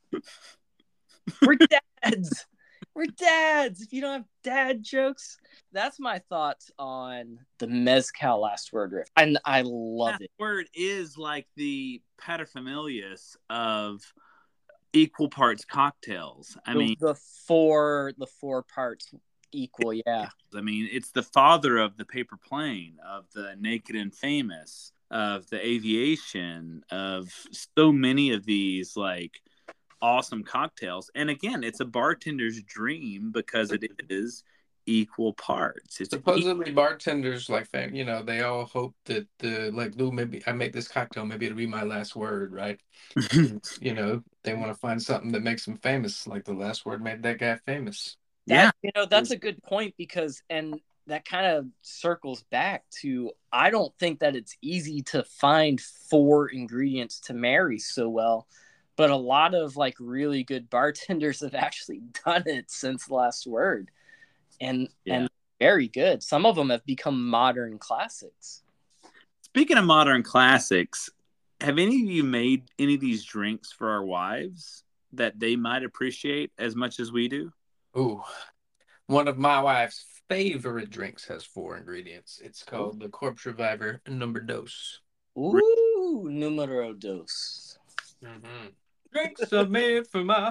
Speaker 3: We're dads. We're dads. If you don't have dad jokes, that's my thoughts on the mezcal last word riff. And I love
Speaker 2: That
Speaker 3: it.
Speaker 2: word is like the paterfamilias of equal parts cocktails. I
Speaker 3: the,
Speaker 2: mean,
Speaker 3: the four the four parts equal. Yeah.
Speaker 2: I mean, it's the father of the paper plane, of the naked and famous, of the aviation, of so many of these like awesome cocktails. And again, it's a bartender's dream because it is equal parts. It's
Speaker 1: Supposedly bartenders, like, fam- you know, they all hope that the like Lou, maybe I make this cocktail, maybe it'll be my last word, right? And, you know, they want to find something that makes them famous, like the last word made that guy famous.
Speaker 2: Yeah.
Speaker 3: That, you know, that's a good point, because, and that kind of circles back to, I don't think that it's easy to find four ingredients to marry so well, but a lot of like really good bartenders have actually done it since the last word, and
Speaker 2: Yeah.
Speaker 3: and very good. Some of them have become modern classics.
Speaker 2: Speaking of modern classics, have any of you made any of these drinks for our wives that they might appreciate as much as we do?
Speaker 1: Ooh, one of my wife's favorite drinks has four ingredients. It's called the Corpse Reviver Number Dos.
Speaker 3: Ooh, numero dos.
Speaker 1: Mm-hmm. Drinks are made for my.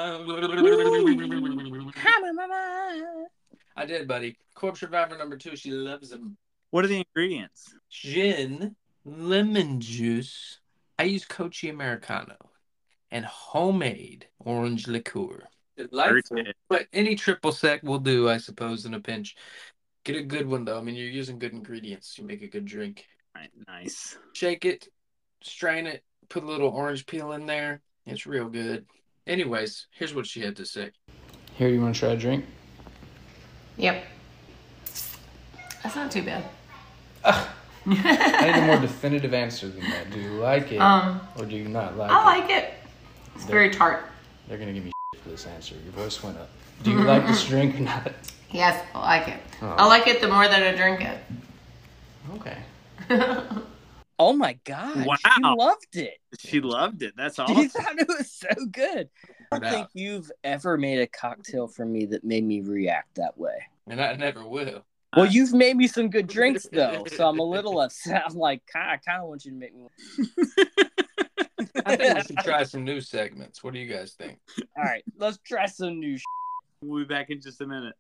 Speaker 1: I did, buddy. Corpse Reviver number two. She loves them.
Speaker 2: What are the ingredients?
Speaker 1: Gin, lemon juice. I use Kochi Americano, and homemade orange liqueur. Delightful.
Speaker 2: Very good.
Speaker 1: But any triple sec will do, I suppose, in a pinch. Get a good one though. I mean, you're using good ingredients. You make a good drink.
Speaker 2: Right, nice.
Speaker 1: Shake it, strain it, put a little orange peel in there. It's real good. Anyways, here's what she had to say. Here, you want to try a drink?
Speaker 4: Yep. That's not too bad.
Speaker 1: I need a more definitive answer than that. Do you like it,
Speaker 4: Um,
Speaker 1: or do you not like
Speaker 4: I
Speaker 1: it?
Speaker 4: like it. It's very tart.
Speaker 1: They're going to give me shit for this answer. Your voice went up. Do you like this drink or not?
Speaker 4: Yes, I like it.
Speaker 1: Oh.
Speaker 4: I like it the more that I drink it.
Speaker 1: Okay.
Speaker 3: Oh my god!
Speaker 2: Wow.
Speaker 3: She loved it.
Speaker 2: She loved it. That's
Speaker 3: She
Speaker 2: awesome.
Speaker 3: thought it was so good. I don't
Speaker 1: It
Speaker 3: think
Speaker 1: out.
Speaker 3: you've ever made a cocktail for me that made me react that way.
Speaker 1: And I never will.
Speaker 3: Well, you've made me some good drinks though, so I'm a little upset. I'm like, I kind of want you to make me.
Speaker 1: I think we should try some new segments. What do you guys think?
Speaker 3: All right, let's try some new. Sh-
Speaker 2: We'll be back in just a minute.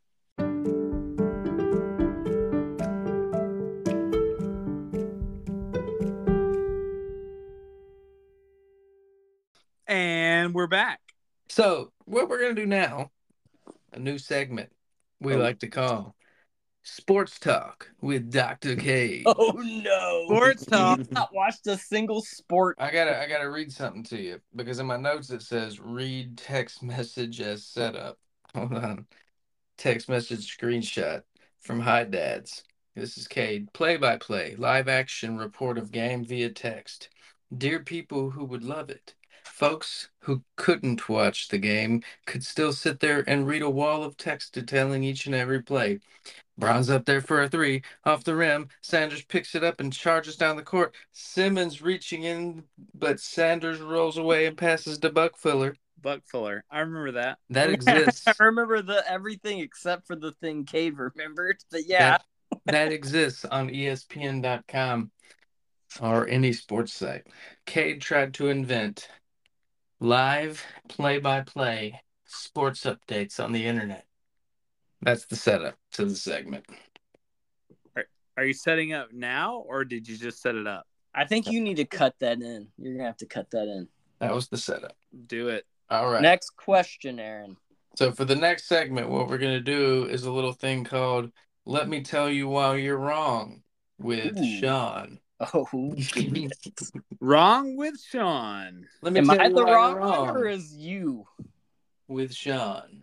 Speaker 2: And we're back.
Speaker 1: So, what we're going to do now, a new segment we
Speaker 2: Oh.
Speaker 1: like to call Sports Talk with Doctor K.
Speaker 3: oh no!
Speaker 2: Sports talk.
Speaker 3: You've not watched a single sport.
Speaker 1: I gotta, I gotta read something to you because in my notes it says read text message as setup. Hold on, text message screenshot from Hi Dads. This is Cade. Play by play, live action report of game via text. Dear people who would love it, folks who couldn't watch the game could still sit there and read a wall of text detailing each and every play. Brown's up there for a three. Off the rim, Sanders picks it up and charges down the court. Simmons reaching in, but Sanders rolls away and passes to Buckfiller.
Speaker 2: Buck Fuller. I remember that.
Speaker 1: That exists.
Speaker 3: I remember the everything except for the thing Cade remembered. But yeah,
Speaker 1: That, that exists on E S P N dot com or any sports site. Cade tried to invent live play-by-play sports updates on the internet. That's the setup to the segment.
Speaker 2: Are you setting up now, or did you just set it up?
Speaker 3: I think you need to cut that in. You're gonna have to cut that in.
Speaker 1: That was the setup.
Speaker 2: Do it.
Speaker 1: All right.
Speaker 3: Next question, Aaron.
Speaker 1: So for the next segment, what we're going to do is a little thing called Let Me Tell You Why You're Wrong with
Speaker 3: Ooh.
Speaker 1: Sean.
Speaker 3: Oh,
Speaker 2: Wrong with Sean.
Speaker 1: Let me
Speaker 3: am
Speaker 1: tell
Speaker 3: I
Speaker 1: you
Speaker 3: the
Speaker 1: why
Speaker 3: wrong
Speaker 1: you're
Speaker 3: one,
Speaker 1: wrong
Speaker 3: or is you?
Speaker 1: with Sean.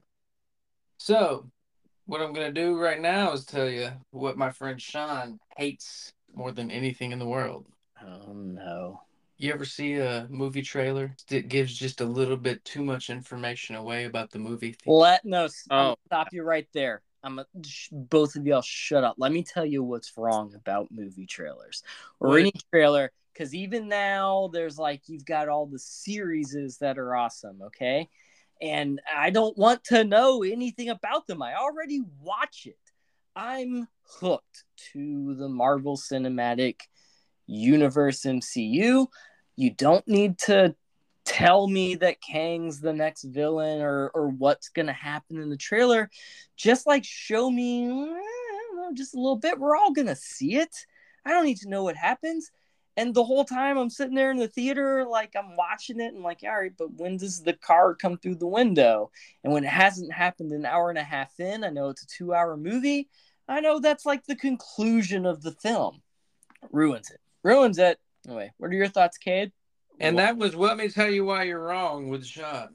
Speaker 1: So what I'm going to do right now is tell you what my friend Sean hates more than anything in the world.
Speaker 3: Oh no.
Speaker 1: You ever see a movie trailer that gives just a little bit too much information away about the movie?
Speaker 3: Let no.
Speaker 2: Oh.
Speaker 3: I'll stop you right there. I'm a, sh- both of y'all shut up. Let me tell you what's wrong about movie trailers or
Speaker 2: What?
Speaker 3: any trailer. Because even now, there's like you've got all the series that are awesome. Okay, and I don't want to know anything about them. I already watch it. I'm hooked to the Marvel Cinematic Universe M C U. You don't need to tell me that Kang's the next villain or or what's gonna happen in the trailer. Just like show me, I don't know, just a little bit. We're all gonna see it. I don't need to know what happens. And the whole time I'm sitting there in the theater, like I'm watching it and like, all right, but when does the car come through the window? And when it hasn't happened an hour and a half in, I know it's a two hour movie. I know that's like the conclusion of the film. Ruins it. Ruins it. Anyway, what are your thoughts, Cade?
Speaker 1: And that was Let Me Tell You Why You're Wrong with Sean.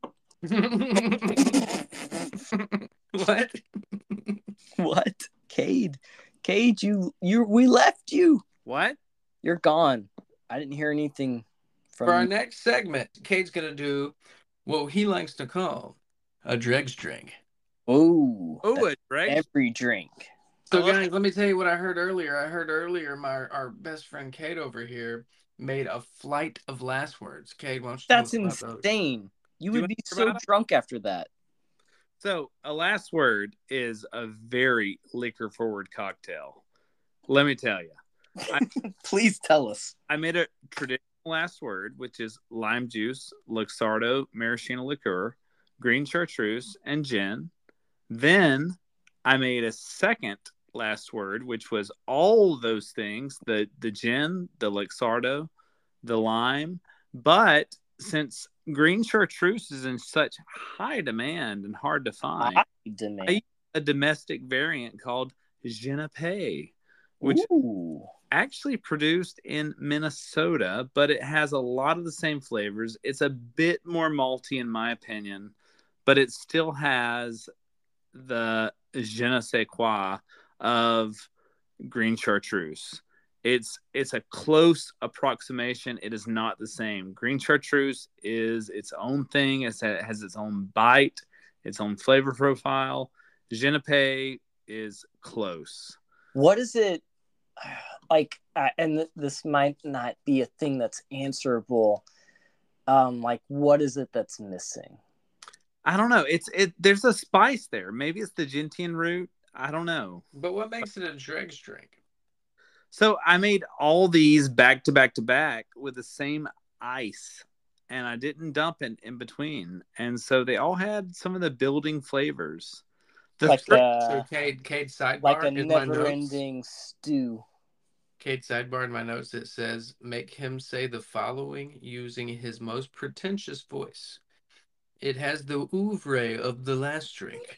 Speaker 1: What?
Speaker 3: What? Cade. Cade, you you we left you.
Speaker 2: What?
Speaker 3: You're gone. I didn't hear anything from
Speaker 1: For our
Speaker 3: you.
Speaker 1: next segment, Cade's going to do what he likes to call a dregs drink.
Speaker 3: Oh,
Speaker 2: Oh, a drink.
Speaker 3: every drink.
Speaker 1: So,
Speaker 2: I love
Speaker 1: guys, let me tell you what I heard earlier. I heard earlier my our best friend Cade over here made a flight of last words. Cade, why don't you tell
Speaker 3: That's
Speaker 1: us about those?
Speaker 3: insane. You
Speaker 2: Do you
Speaker 3: would be
Speaker 2: hear
Speaker 3: so
Speaker 2: about it?
Speaker 3: drunk after that.
Speaker 2: So, a last word is a very liquor forward cocktail. Let me tell you.
Speaker 3: Please tell us.
Speaker 2: I made a traditional last word, which is lime juice, Luxardo maraschino liqueur, green chartreuse, and gin. Then I made a second last word, which was all those things, the, the gin, the Luxardo, the lime. But since green chartreuse is in such high demand and hard to find,
Speaker 3: I demand.
Speaker 2: I- a domestic variant called Genepe, which
Speaker 3: Ooh.
Speaker 2: actually produced in Minnesota, but it has a lot of the same flavors. It's a bit more malty, in my opinion, but it still has the je ne sais quoi of green chartreuse. It's it's a close approximation. It is not the same. Green chartreuse is its own thing. It's, it has its own bite, its own flavor profile. Genepe is close.
Speaker 3: What is it like? Uh, and th- this might not be a thing that's answerable. Um, like, what is it that's missing?
Speaker 2: I don't know. It's it. There's a spice there. Maybe it's the gentian root. I don't know.
Speaker 1: But what makes it a dregs drink?
Speaker 2: So I made all these back to back to back with the same ice, and I didn't dump it in between. And so they all had some of the building flavors. The
Speaker 3: Like
Speaker 2: fir-
Speaker 3: a
Speaker 1: So Cade, Cade sidebar
Speaker 3: like a
Speaker 1: in my notes.
Speaker 3: never-ending stew.
Speaker 1: Cade sidebar in my notes. It says, "Make him say the following using his most pretentious voice. It has the oeuvre of the last drink."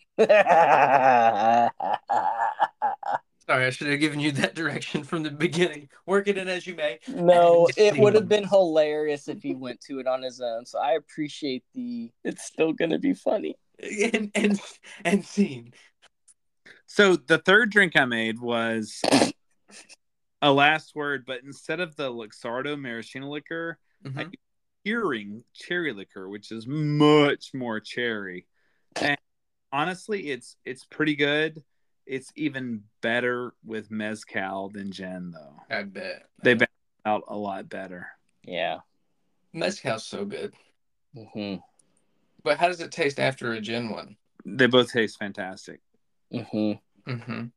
Speaker 1: Sorry, I should have given you that direction from the beginning. Work it in as you may.
Speaker 3: No,
Speaker 1: And
Speaker 3: it would have
Speaker 1: scene.
Speaker 3: been hilarious if he went to it on his own. So I appreciate the. It's still gonna be funny.
Speaker 1: and and and scene.
Speaker 2: So the third drink I made was a last word, but instead of the Luxardo maraschino liquor,
Speaker 1: Mhm.
Speaker 2: I used Hearing cherry liquor, which is much more cherry. And honestly, it's it's pretty good. It's even better with mezcal than gin, though.
Speaker 1: I bet
Speaker 2: They balance out a lot better.
Speaker 3: Yeah.
Speaker 1: mezcal's so good.
Speaker 3: Mm-hmm.
Speaker 1: But how does it taste after a gin one?
Speaker 2: They both taste fantastic.
Speaker 3: Mm-hmm.
Speaker 1: Mm-hmm.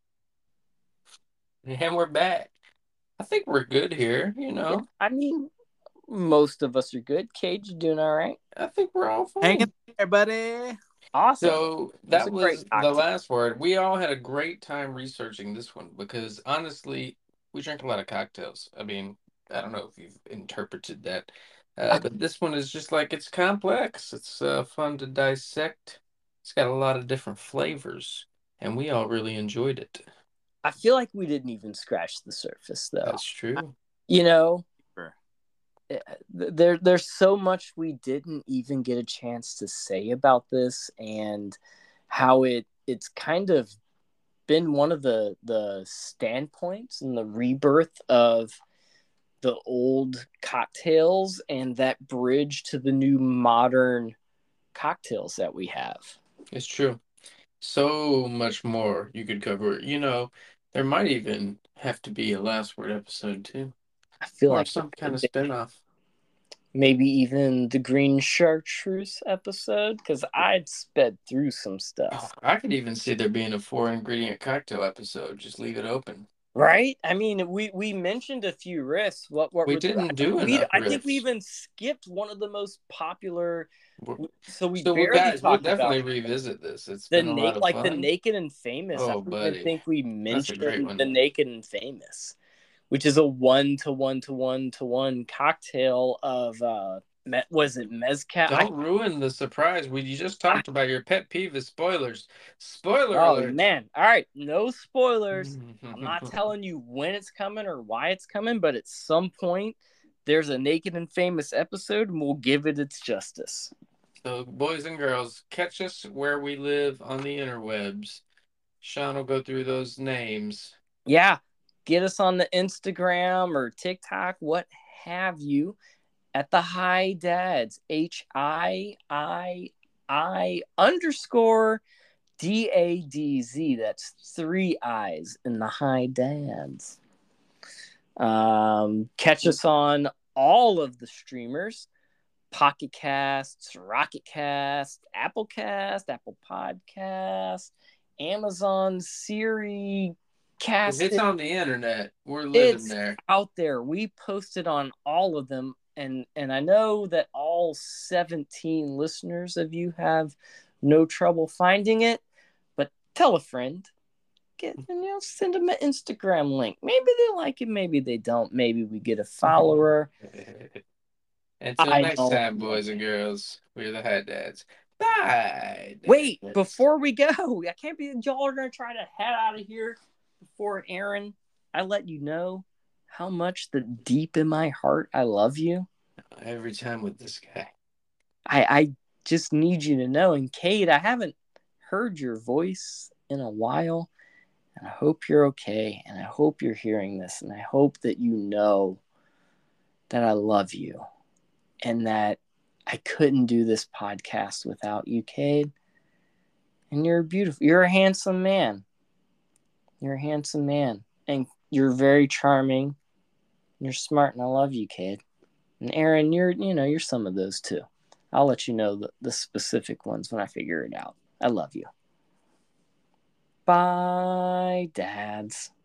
Speaker 1: And we're back. I think we're good here. You know,
Speaker 3: I mean, most of us are good. Cage, you doing all right?
Speaker 1: I think we're all fine.
Speaker 2: Hang in there, buddy.
Speaker 3: Awesome.
Speaker 1: So
Speaker 3: That's
Speaker 1: that
Speaker 3: a great
Speaker 1: was the
Speaker 3: cocktail.
Speaker 1: last word. We all had a great time researching this one because honestly, we drank a lot of cocktails. I mean, I don't know if you've interpreted that, uh, but this one is just like it's complex. It's uh, fun to dissect. It's got a lot of different flavors, and we all really enjoyed it.
Speaker 3: I feel like we didn't even scratch the surface, though.
Speaker 1: That's true.
Speaker 3: You know,
Speaker 2: Sure.
Speaker 3: there there's so much we didn't even get a chance to say about this, and how it it's kind of been one of the the standpoints and the rebirth of the old cocktails and that bridge to the new modern cocktails that we have.
Speaker 1: It's true. So much more you could cover. You know, there might even have to be a last word episode too,
Speaker 3: I feel
Speaker 1: or
Speaker 3: like
Speaker 1: some kind of spin-off.
Speaker 3: maybe even the green chartreuse episode, because I'd sped through some
Speaker 1: Oh,
Speaker 3: stuff.
Speaker 1: I could even see there being a four ingredient cocktail episode. Just leave it open.
Speaker 3: Right? I mean, we we mentioned a few riffs. What what
Speaker 1: We
Speaker 3: were the-
Speaker 1: didn't
Speaker 3: I
Speaker 1: do
Speaker 3: think we,
Speaker 1: enough
Speaker 3: I think we
Speaker 1: riffs.
Speaker 3: even skipped one of the most popular.
Speaker 1: We're-
Speaker 3: So we
Speaker 1: So we
Speaker 3: barely
Speaker 1: guys, we'll
Speaker 3: talked
Speaker 1: definitely
Speaker 3: about
Speaker 1: revisit this. It's
Speaker 3: the
Speaker 1: been a
Speaker 3: na-
Speaker 1: lot of
Speaker 3: like
Speaker 1: fun.
Speaker 3: the Naked and Famous. I
Speaker 1: Oh,
Speaker 3: don't
Speaker 1: buddy.
Speaker 3: even think we
Speaker 1: That's a
Speaker 3: mentioned
Speaker 1: great one.
Speaker 3: the Naked and Famous, which is a one to one to one to one cocktail of uh, me- was it mezcal? I-
Speaker 1: Don't ruin the surprise. We you just talked about your pet peeve is spoilers. Spoiler
Speaker 3: oh
Speaker 1: alert.
Speaker 3: man! All right, no spoilers. I'm not telling you when it's coming or why it's coming, but at some point there's a Naked and Famous episode, and we'll give it its justice.
Speaker 1: So, boys and girls, catch us where we live on the interwebs. Sean will go through those names.
Speaker 3: Yeah, get us on the Instagram or TikTok, what have you, at the High Dads. H I I I underscore D A D Z. That's three I's in the High Dads. Um, catch us on all of the streamers: Pocket Casts, Rocket Cast, Apple Cast, Apple Podcast, Amazon, Siri,
Speaker 1: If
Speaker 3: Cast.
Speaker 1: it's on the internet, we're living
Speaker 3: It's
Speaker 1: there.
Speaker 3: out there. We posted on all of them, and and I know that all seventeen listeners of you have no trouble finding it. But tell a friend. Get, you know, send them an Instagram link. Maybe they like it, maybe they don't. Maybe we get a follower.
Speaker 1: Until
Speaker 3: I
Speaker 1: next
Speaker 3: don't
Speaker 1: time,
Speaker 3: know.
Speaker 1: boys and girls, we're the High Dads. Bye.
Speaker 3: Wait,
Speaker 1: dads.
Speaker 3: before we go, I can't be y'all are gonna try to head out of here before Aaron. I let you know how much the deep in my heart I love you?
Speaker 1: Every time with this guy.
Speaker 3: I, I just need you to know. And Cade, I haven't heard your voice in a while. And I hope you're okay. And I hope you're hearing this. And I hope that you know that I love you. And that I couldn't do this podcast without you, Cade. And you're beautiful. You're a handsome man. You're a handsome man. And you're very charming. You're smart. And I love you, Cade. And Aaron, you're, you know, you're some of those too. I'll let you know the, the specific ones when I figure it out. I love you. Bye, dads.